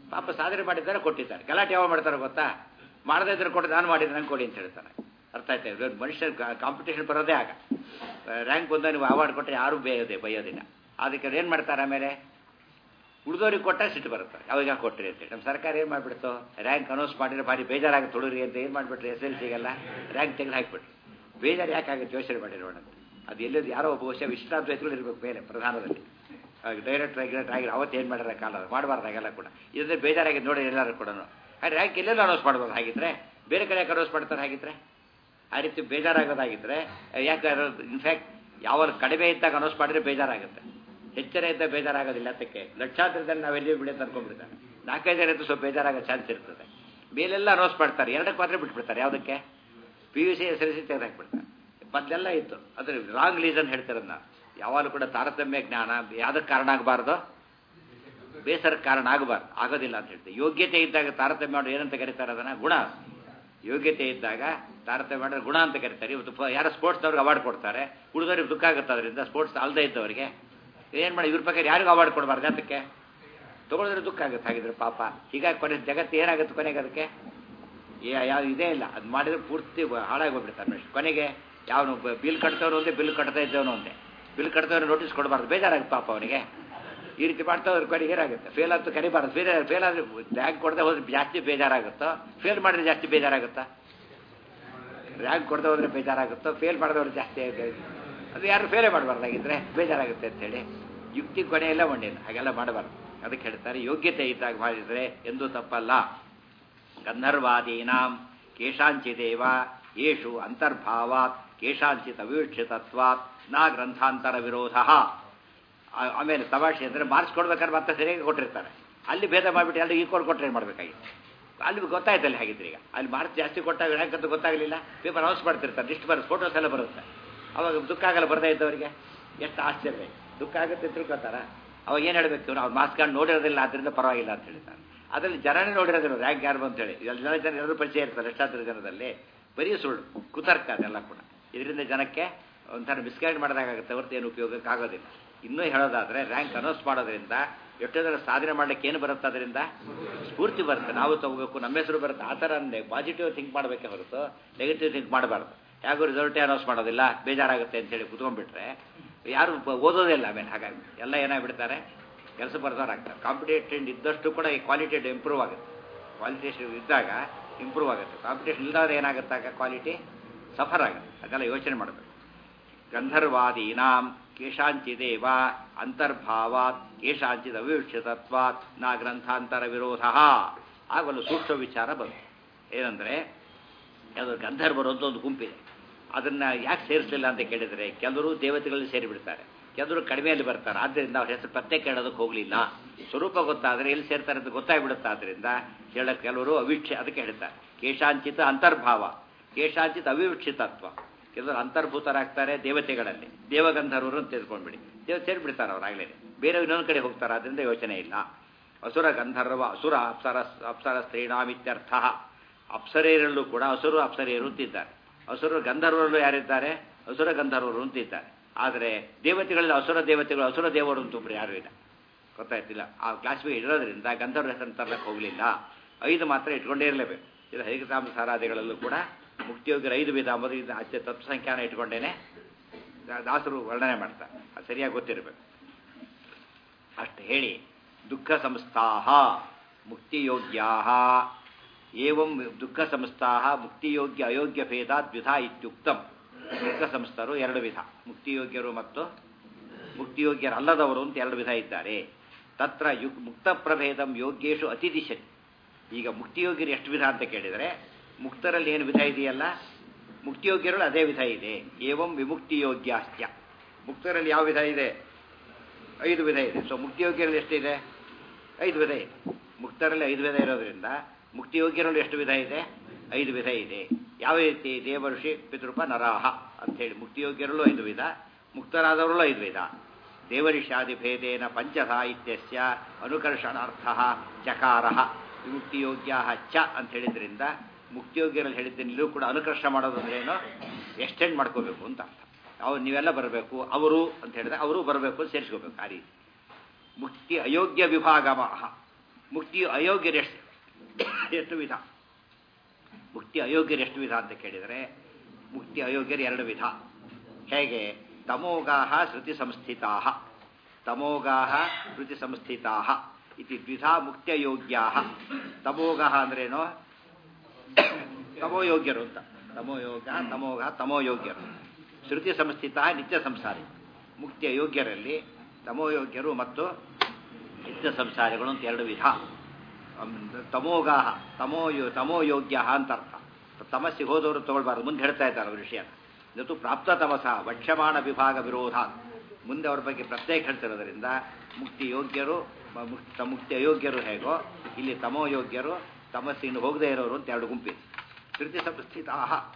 ಪಾಪ ಸಾಧನೆ ಮಾಡಿದ್ದಾರೆ, ಕೊಟ್ಟಿದ್ದಾರೆ. ಗಲಾಟೆ ಯಾವಾಗ ಮಾಡ್ತಾರೆ ಗೊತ್ತಾ? ಮಾಡದೇ ಇದ್ರೆ ಕೊಟ್ಟು ನಾನು ಮಾಡಿದ್ರೆ ನಂಗೆ ಕೊಡಿ ಅಂತ ಹೇಳ್ತಾರೆ. ಅರ್ಥ ಆಯ್ತಾ? ಮನುಷ್ಯ ಕಾಂಪಿಟೇಷನ್ ಬರೋದೇ ಆಗ. ರ್ಯಾಂಕ್ ಬಂದ ನೀವು ಅವಾರ್ಡ್ ಕೊಟ್ಟರೆ ಯಾರೂ ಬೈಯೋದಿಲ್ಲ. ಅದಕ್ಕೆ ಏನು ಮಾಡ್ತಾರೆ, ಆಮೇಲೆ ಉಳಿದವ್ರಿಗೆ ಕೊಟ್ಟಾಗ ಸಿಟ್ಟು ಬರುತ್ತೆ, ಯಾವಾಗ ಕೊಟ್ಟರಿ ಅಂತೇಳಿ. ನಮ್ಮ ಸರ್ಕಾರ ಏನು ಮಾಡಿಬಿಡ್ತು, ರ್ಯಾಂಕ್ ಅನೌನ್ಸ್ ಮಾಡಿದ್ರೆ ಭಾರಿ ಬೇಜಾರಾಗುತ್ತೆ ತೊಡರಿ ಅಂತ ಏನು ಮಾಡಿಬಿಟ್ರೆ SSLCಗೆಲ್ಲ ರ್ಯಾಂಕ್ ತೆಗೆದು ಹಾಕಿಬಿಟ್ರು. ಬೇಜಾರು ಯಾಕಾಗುತ್ತೆ ಯೋಚನೆ ಮಾಡಿ ನೋಡೋಣ. ಅದು ಎಲ್ಲದು ಯಾರೋ ಒಬ್ಬ ಬಹುಶಃ ವಿಶ್ರಾಂತ ವ್ಯಕ್ತಿಗಳು ಇರಬೇಕು ಮೇಲೆ ಪ್ರಧಾನದಲ್ಲಿ, ಡೈರೆಕ್ಟರ್ ಆಗಿರೋ ಅವತ್ತು ಏನು ಮಾಡ್ಯಾರ ಕಾಲ ಮಾಡಬಾರ್ದಾಗೆಲ್ಲ ಕೂಡ. ಇದ್ರೆ ಬೇಜಾರಾಗಿ ನೋಡಿ ಎಲ್ಲರೂ ಕೂಡ ರ್ಯಾಂಕ್ ಎಲ್ಲೆಲ್ಲೂ ಅನೌನ್ಸ್ ಮಾಡ್ಬೋದು. ಹಾಗಿದ್ರೆ ಬೇರೆ ಕಡೆ ಯಾಕೆ ಅನೌನ್ಸ್ ಮಾಡ್ತಾರೆ? ಹಾಗಿದ್ರೆ ಆ ರೀತಿ ಬೇಜಾರಾಗೋದಾಗಿದ್ದರೆ ಯಾಕೆ ಇನ್ಫ್ಯಾಕ್ಟ್ ಯಾವಾಗ ಕಡಿಮೆ ಇದ್ದಾಗ ಅನೌನ್ಸ್ ಮಾಡಿದ್ರೆ ಬೇಜಾರಾಗುತ್ತೆ, ಹೆಚ್ಚರ ಇದ್ದಾಗ ಬೇಜಾರಾಗೋದಿಲ್ಲ. ಅದಕ್ಕೆ ಲಕ್ಷಾಂತರದಲ್ಲಿ ನಾವೆಲ್ಲಿ ಬಿಡೋದು ಅನ್ಕೊಂಡ್ಬಿಡ್ತಾರೆ. 4-5 ಜನ ಇದ್ದು ಸ್ವಲ್ಪ ಬೇಜಾರಾಗೋ ಚಾನ್ಸ್ ಇರ್ತದೆ. ಮೇಲೆಲ್ಲ ಅನೌನ್ಸ್ ಮಾಡ್ತಾರೆ, 2ಕ್ಕೆ ಮಾತ್ರ ಬಿಟ್ಬಿಡ್ತಾರೆ. ಯಾವುದಕ್ಕೆ? PUC SSLC ತೆಗೆದು ಹಾಕ್ಬಿಡ್ತಾರೆ. ಮೊದಲೆಲ್ಲ ಇತ್ತು, ಅದ್ರ ರಾಂಗ್ ರೀಸನ್ ಹೇಳ್ತಿರೋದು ನಾವು. ಯಾವಾಗಲೂ ಕೂಡ ತಾರತಮ್ಯ ಜ್ಞಾನ ಯಾವುದಕ್ಕೆ ಕಾರಣ ಆಗಬಾರ್ದು, ಬೇಸರಕ್ಕೆ ಕಾರಣ ಆಗಬಾರ್ದು, ಆಗೋದಿಲ್ಲ ಅಂತ ಹೇಳ್ತೀವಿ. ಯೋಗ್ಯತೆ ಇದ್ದಾಗ ತಾರತಮ್ಯ ಮಾಡೋದು ಏನಂತ ಕರೀತಾರೆ? ಅದನ್ನು ಗುಣ. ಯೋಗ್ಯತೆ ಇದ್ದಾಗ ತಾರತಮ್ಯ ಮಾಡಿದ್ರೆ ಗುಣ ಅಂತ ಕರೀತಾರೆ. ಇವತ್ತು ಯಾರೋ ಸ್ಪೋರ್ಟ್ಸ್ನವ್ರಿಗೆ ಅವಾರ್ಡ್ ಕೊಡ್ತಾರೆ, ಉಳಿದವ್ರಿಗೆ ದುಃಖ ಆಗುತ್ತೆ ಅದರಿಂದ. ಸ್ಪೋರ್ಟ್ಸ್ ಅಲ್ಲದೆ ಇದ್ದವರಿಗೆ ಏನು ಮಾಡಿ ಇವ್ರ ಬಗ್ಗೆ ಯಾರಿಗೂ ಅವಾರ್ಡ್ ಕೊಡಬಾರ್ದು. ಅದಕ್ಕೆ ತೊಗೊಳಿದ್ರೆ ದುಃಖ ಆಗುತ್ತೆ. ಹಾಗಿದ್ರೆ ಪಾಪ ಹೀಗಾಗಿ ಕೊನೆ ಜಗತ್ತು ಏನಾಗುತ್ತೆ ಕೊನೆಗೆ? ಅದಕ್ಕೆ ಯಾವ ಇದೇ ಇಲ್ಲ. ಅದು ಮಾಡಿದ್ರೆ ಪೂರ್ತಿ ಹಾಳಾಗಿ ಹೋಗ್ಬಿಡ್ತಾರೆ ಮನುಷ್ಯ. ಕೊನೆಗೆ ಯಾವನು ಬಿಲ್ ಕಟ್ತವನು ಒಂದೇ, ಬಿಲ್ ಕಟ್ತಾ ಇದ್ದವನು ಒಂದೇ. ಬಿಲ್ ಕಟ್ತವನು ನೋಟಿಸ್ ಕೊಡಬಾರ್ದು, ಬೇಜಾರಾಗುತ್ತೆ ಪಾಪ ಅವನಿಗೆ. ಈ ರೀತಿ ಮಾಡ್ತಾ ಹೋದ್ರೆ ಕೊನೆಗೆ ಏನಾಗುತ್ತೆ? ಫೇಲ್ ಆಯ್ತು ಕರಿಬಾರ್ದು. ಫೇಲ್ ಆದರೆ ರ್ಯಾಂಕ್ ಕೊಡದೆ ಹೋದ್ರೆ ಜಾಸ್ತಿ ಬೇಜಾರಾಗುತ್ತೋ, ಫೇಲ್ ಮಾಡಿದ್ರೆ ಜಾಸ್ತಿ ಬೇಜಾರಾಗುತ್ತಾ? ರ್ಯಾಂಕ್ ಕೊಡದೆ ಹೋದ್ರೆ ಬೇಜಾರಾಗುತ್ತೋ, ಫೇಲ್ ಮಾಡಿದವ್ರು ಜಾಸ್ತಿ ಅದು ಯಾರು ಫೇಲೇ ಮಾಡಬಾರ್ದಾಗಿದ್ರೆ ಬೇಜಾರಾಗುತ್ತೆ ಅಂತೇಳಿ ಯುಕ್ತಿ ಕೊನೆಯೆಲ್ಲ ಒಂದೇನು, ಹಾಗೆಲ್ಲ ಮಾಡಬಾರ್ದು. ಅದಕ್ಕೆ ಹೇಳ್ತಾರೆ ಯೋಗ್ಯತೆ ಇದ್ದಾಗ ಮಾಡಿದರೆ ಎಂದೂ ತಪ್ಪಲ್ಲ. ಗಂಧರ್ವಾದೀನಾಂ ಕೇಶಾಂಚಿದೇವ ಯೇಷು ಅಂತರ್ಭಾವಾತ್ ಕೇಶಾಂಚಿತ ಅವಿವಕ್ಷಿತತ್ವಾತ್ ನಾ ಗ್ರಂಥಾಂತರ ವಿರೋಧ. ಆಮೇಲೆ ತಮಾಷೆ ಅಂದರೆ ಮಾರ್ಕ್ಸ್ ಕೊಡ್ಬೇಕಾದ್ರೆ ಮತ್ತೆ ಸರಿಯಾಗಿ ಕೊಟ್ಟಿರ್ತಾರೆ, ಅಲ್ಲಿ ಭೇದ ಮಾಡಿಬಿಟ್ಟು ಎಲ್ಲ ಈಕ್ವಲ್ ಕೊಟ್ಟರೆ ಏನು ಮಾಡಬೇಕಾಗಿತ್ತು? ಅಲ್ಲಿ ಗೊತ್ತಾಯ್ತಲ್ಲ. ಹಾಗಿದ್ರೆ ಈಗ ಅಲ್ಲಿ ಮಾರ್ಕ್ಸ್ ಜಾಸ್ತಿ ಕೊಟ್ಟಾಗ ರ್ಯಾಂಕ್ ಅಂತ ಗೊತ್ತಾಗಲಿಲ್ಲ, ಪೇಪರ್ ಅನೌನ್ಸ್ ಮಾಡ್ತಿರ್ತಾರೆ, ಲಿಸ್ಟ್ ಬರುತ್ತೆ, ಫೋಟೋಸ್ ಎಲ್ಲ ಬರುತ್ತೆ. ಅವಾಗ ದುಃಖ ಆಗಲ್ಲ ಬರದೇ ಇದ್ದವರಿಗೆ? ಎಷ್ಟು ಆಶ್ಚರ್ಯ, ದುಃಖ ಆಗುತ್ತೆ ತಿಳ್ಕೊತಾರ. ಅವಾಗ ಏನು ಹೇಳಬೇಕು? ಅವ್ರು ಮಾರ್ಕ್ಸ್ ಕಾರ್ಡ್ ನೋಡಿರೋದಿಲ್ಲ, ಆದ್ದರಿಂದ ಪರವಾಗಿಲ್ಲ ಅಂತ ಹೇಳ್ತಾರೆ. ಅದರಲ್ಲಿ ಜನನೇ ನೋಡಿರೋದಿಲ್ಲ ರ್ಯಾಂಕ್ ಯಾರು ಅಂತೇಳಿ. ಎಲ್ಲ ಜನ ಎಲ್ಲರೂ ಪರಿಚಯ ಇರ್ತಾರೆ, ಲಕ್ಷಾಂತರ ಜನದಲ್ಲಿ. ಬರೀ ಸುಳ್ಳು ಕುತರ್ಕ ಅದೆಲ್ಲ ಕೂಡ. ಇದರಿಂದ ಜನಕ್ಕೆ ಒಂಥರ ಮಿಸ್ಗೈಡ್ ಮಾಡಿದಾಗುತ್ತೆ ಹೊರತು ಏನು ಉಪಯೋಗಕ್ಕಾಗೋದಿಲ್ಲ. ಇನ್ನೂ ಹೇಳೋದಾದರೆ ರ್ಯಾಂಕ್ ಅನೌನ್ಸ್ ಮಾಡೋದ್ರಿಂದ ಎಷ್ಟು ಜನ ಸಾಧನೆ ಮಾಡಲಿಕ್ಕೆ ಏನು ಬರುತ್ತೆ? ಅದರಿಂದ ಸ್ಫೂರ್ತಿ ಬರುತ್ತೆ, ನಾವು ತಗೋಬೇಕು, ನಮ್ಮ ಹೆಸರು ಬರುತ್ತೆ. ಆ ಥರ ಪಾಸಿಟಿವ್ ಥಿಂಕ್ ಮಾಡಬೇಕೆ ಹೊರತು ನೆಗೆಟಿವ್ ಥಿಂಕ್ ಮಾಡಬಾರ್ದು. ಯಾಕೋ ರಿಸಲ್ಟೇ ಅನೌನ್ಸ್ ಮಾಡೋದಿಲ್ಲ, ಬೇಜಾರಾಗುತ್ತೆ ಅಂತೇಳಿ ಕುತ್ಕೊಂಡ್ಬಿಟ್ರೆ ಯಾರು ಓದೋದೇ ಇಲ್ಲ. ಆಮೇಲೆ ಹಾಗಾಗಿ ಎಲ್ಲ ಏನಾಗ್ಬಿಡ್ತಾರೆ, ಕೆಲಸ ಬರ್ದವ್ರಾಗ್ತಾರೆ. ಕಾಂಪಿಟೇಷನ್ ಇದ್ದಷ್ಟು ಕೂಡ ಈ ಕ್ವಾಲಿಟಿ ಇಂಪ್ರೂವ್ ಆಗುತ್ತೆ. ಕ್ವಾಲಿಟೇಷನ್ ಇದ್ದಾಗ ಇಂಪ್ರೂವ್ ಆಗುತ್ತೆ. ಕಾಂಪಿಟೇಷನ್ ಇಲ್ಲದಾದ್ರೆ ಏನಾಗುತ್ತಾಗ ಕ್ವಾಲಿಟಿ ಸಫರ್ ಆಗುತ್ತೆ. ಅದೆಲ್ಲ ಯೋಚನೆ ಮಾಡಬೇಕು. ಗಂಧರ್ವಾದೀನಾಂ ಕೇಶಾಂಚಿದೇವ ಅಂತರ್ಭಾವಾತ್ ಕೇಶಾಂಚಿದ ಅವಿವಕ್ಷಿತತ್ವಾತ್ ನಾ ಗ್ರಂಥಾಂತರ ವಿರೋಧ. ಆಗಲು ಸೂಕ್ಷ್ಮ ವಿಚಾರ ಬಂತು. ಏನಂದರೆ ಯಾವುದೋ ಗಂಧರ್ವರು ಅಂತ ಒಂದು ಗುಂಪಿದೆ, ಅದನ್ನು ಯಾಕೆ ಸೇರಿಸಲಿಲ್ಲ ಅಂತ ಕೇಳಿದರೆ ಕೆಲವರು ದೇವತೆಗಳಲ್ಲಿ ಸೇರಿಬಿಡ್ತಾರೆ, ಕೆಲವರು ಕಡಿಮೆಯಲ್ಲಿ ಬರ್ತಾರೆ. ಆದ್ದರಿಂದ ಅವ್ರ ಹೆಸರು ಪ್ರತ್ಯೇಕ ಹೇಳೋದಕ್ಕೆ ಹೋಗಲಿಲ್ಲ. ಸ್ವರೂಪ ಗೊತ್ತಾದರೆ ಎಲ್ಲಿ ಸೇರ್ತಾರೆ ಅಂತ ಗೊತ್ತಾಗ್ಬಿಡುತ್ತೆ. ಆದ್ದರಿಂದ ಹೇಳೋಕ್ಕೆ ಕೆಲವರು ಅದಕ್ಕೆ ಹೇಳ್ತಾರೆ ಕೇಶಾಂಚಿತ ಅಂತರ್ಭಾವ, ಕೇಶಾಂಚಿತ ಅವಿವಕ್ಷಿತತ್ವ. ಕೆಲವರು ಅಂತರ್ಭೂತರಾಗ್ತಾರೆ ದೇವತೆಗಳಲ್ಲಿ, ದೇವಗಂಧರ್ವರು ಅಂತ ತಿಳ್ಕೊಂಡ್ಬಿಡಿ, ಸೇರಿಬಿಡ್ತಾರೆ ಅವರಾಗಲೇ. ಬೇರೆ ಇನ್ನೊಂದು ಕಡೆ ಹೋಗ್ತಾರೆ, ಅದರಿಂದ ಯೋಚನೆ ಇಲ್ಲ. ಅಸುರ ಗಂಧರ್ವ ಅಸುರ ಅಪ್ಸರ ಸ್ತ್ರೀಣಾಮಿತ್ಯರ್ಥ. ಅಪ್ಸರೆಯರಲ್ಲೂ ಕೂಡ ಅಸುರು ಅಪ್ಸರೆಯರು ಅಂತಿದ್ದಾರೆ. ಅಸುರ ಗಂಧರ್ವರಲ್ಲೂ ಯಾರಿದ್ದಾರೆ? ಅಸುರ ಗಂಧರ್ವರು ಅಂತಿದ್ದಾರೆ. ಆದರೆ ದೇವತೆಗಳಲ್ಲಿ ಅಸುರ ದೇವತೆಗಳು ಅಸುರ ದೇವರು ಅಂತೊಬ್ರು ಯಾರೂ ಇಲ್ಲ, ಗೊತ್ತಾಯ್ತಿಲ್ಲ. ಆ ಕ್ಲಾಸಿಫಿಕೇಷನ್ ಇರೋದ್ರಿಂದ ಗಂಧರ್ವ ಹೆಸರು ತರಲಿಕ್ಕೆ ಹೋಗಲಿಲ್ಲ. 5 ಮಾತ್ರ ಇಟ್ಕೊಂಡೇ ಇರಲೇಬೇಕು. ಇದು ಹರಿಕತಾಮ ಸಾರಾದಿಗಳಲ್ಲೂ ಕೂಡ ಮುಕ್ತಿಯೋಗ್ಯರ 5 ವಿಧ ಅಂಬುದು ಇದು ಅತ್ಯ ತತ್ವಸಂಖ್ಯಾನ ಇಟ್ಕೊಂಡೇನೆ ದಾಸರು ವರ್ಣನೆ ಮಾಡ್ತಾರೆ. ಅದು ಸರಿಯಾಗಿ ಗೊತ್ತಿರಬೇಕು. ಅಷ್ಟು ಹೇಳಿ ದುಃಖ ಸಂಸ್ಥಾಹ ಮುಕ್ತಿಯೋಗ್ಯಾಹ ಏವಂ ದುಃಖ ಸಂಸ್ಥಾಹ ಮುಕ್ತಿಯೋಗ್ಯ ಅಯೋಗ್ಯ ಭೇದ ದ್ವಿಧ ಇತ್ಯುಕ್ತಂ. ದುಃಖ ಸಂಸ್ಥರು 2 ವಿಧ, ಮುಕ್ತಿಯೋಗ್ಯರು ಮತ್ತು ಮುಕ್ತಿಯೋಗ್ಯರಲ್ಲದವರು ಅಂತ 2 ವಿಧ ಇದ್ದಾರೆ. ತತ್ರ ಮುಕ್ತ ಪ್ರಭೇದಂ ಯೋಗ್ಯೇಶು ಅತಿದಿಶತಿ. ಈಗ ಮುಕ್ತಿಯೋಗ್ಯರು ಎಷ್ಟು ವಿಧ ಅಂತ ಕೇಳಿದರೆ, ಮುಕ್ತರಲ್ಲಿ ಏನು ವಿಧ ಇದೆಯಲ್ಲ, ಮುಕ್ತಿಯೋಗ್ಯರಲ್ಲಿ ಅದೇ ವಿಧ ಇದೆ. ಏವಂ ವಿಮುಕ್ತಿಯೋಗ್ಯಾಸ್ತ್ಯ. ಮುಕ್ತರಲ್ಲಿ ಯಾವ ವಿಧ ಇದೆ? 5 ವಿಧ ಇದೆ. ಸೊ ಮುಕ್ತಿಯೋಗ್ಯರಲ್ಲಿ ಎಷ್ಟಿದೆ? 5 ವಿಧ ಇದೆ. ಮುಕ್ತರಲ್ಲಿ 5 ವಿಧ ಇರೋದ್ರಿಂದ ಮುಕ್ತಿಯೋಗ್ಯರಲ್ಲಿ ಎಷ್ಟು ವಿಧ ಇದೆ? 5 ವಿಧ ಇದೆ. ಯಾವ ರೀತಿ? ದೇವಋಷಿ ಪಿತೃಪ ನರಾಹ ಅಂಥೇಳಿ ಮುಕ್ತಿಯೋಗ್ಯರಲ್ಲೂ 5 ವಿಧ, ಮುಕ್ತರಾದವರಲ್ಲೂ 5 ವಿಧ. ದೇವಋಷಾದಿ ಭೇದೇನ ಪಂಚಧ ಇತ್ಯಸ್ಯ ಅನುಕರ್ಷಣಾರ್ಥ ಚಕಾರ ವಿಮುಕ್ತಿಯೋಗ್ಯ ಚ ಅಂತ ಹೇಳಿದ್ರಿಂದ ಮುಕ್ತಿಯೋಗ್ಯರಲ್ಲಿ ಹೇಳಿದ್ದೇನೆ ಕೂಡ ಅನುಕರ್ಷ ಮಾಡೋದು ಅಂದ್ರೇನು? ಎಕ್ಸ್ಟೆಂಡ್ ಮಾಡ್ಕೋಬೇಕು ಅಂತ ಅರ್ಥ. ನೀವೆಲ್ಲ ಬರಬೇಕು, ಅವರು ಅಂತ ಹೇಳಿದ್ರೆ ಅವರು ಬರಬೇಕು, ಸೇರಿಸ್ಕೋಬೇಕು. ಆ ರೀತಿ ಮುಕ್ತಿ ಅಯೋಗ್ಯ ವಿಭಾಗಮಃ. ಮುಕ್ತಿಯು ಅಯೋಗ್ಯರು ಎಷ್ಟು ವಿಧ, ಮುಕ್ತಿ ಅಯೋಗ್ಯರು ಎಷ್ಟು ವಿಧ ಅಂತ ಕೇಳಿದರೆ ಮುಕ್ತಿ ಅಯೋಗ್ಯರು 2 ವಿಧ. ಹೇಗೆ? ತಮೋಗಾಹ ಶ್ರುತಿ ಸಂಸ್ಥಿತಾ, ತಮೋಗಾಹ ಶ್ರುತಿ ಸಂಸ್ಥಿತಾ ಇತಿ ದ್ವಿಧಾ ಮುಕ್ತಿಯೋಗ್ಯಾ. ತಮೋಗಾಹ ಅಂದ್ರೇನು? ತಮೋಯೋಗ್ಯರು ಅಂತ. ತಮೋಯೋಗ್ಯರು. ಶ್ರುತಿ ಸಂಸ್ಥಿತ ನಿತ್ಯ ಸಂಸಾರಿ. ಮುಕ್ತಿಯ ಯೋಗ್ಯರಲ್ಲಿ ತಮೋಯೋಗ್ಯರು ಮತ್ತು ನಿತ್ಯ ಸಂಸಾರಿಗಳು ಅಂತ 2 ವಿಧ. ತಮೋಗಾಹ ತಮೋಯೋಗ್ಯ ಅಂತ ಅರ್ಥ. ತಮಸ್ಸಿಗೆ ಹೋದವರು ತಗೊಳ್ಬಾರ್ದು, ಮುಂದೆ ಹೇಳ್ತಾ ಇದ್ದಾರೆ ಅವ್ರ ವಿಷಯ. ಇದು ಪ್ರಾಪ್ತ ತಮಸ ವಕ್ಷ್ಯಮಾಣ ವಿಭಾಗ ವಿರೋಧ, ಮುಂದೆ ಅವ್ರ ಬಗ್ಗೆ ಪ್ರತ್ಯೇಕ ಹೇಳ್ತಿರೋದ್ರಿಂದ ಮುಕ್ತಿ ಯೋಗ್ಯರು ಮುಕ್ತಿ ಅಯೋಗ್ಯರು ಹೇಗೋ ಇಲ್ಲಿ ತಮೋಯೋಗ್ಯರು ತಮಸ್ಸಿನ ಹೋಗದೇ ಇರೋರು ಅಂತ 2 ಗುಂಪಿದೆ. ಶ್ರುತಿ ಸಂಸ್ಥಿತಾ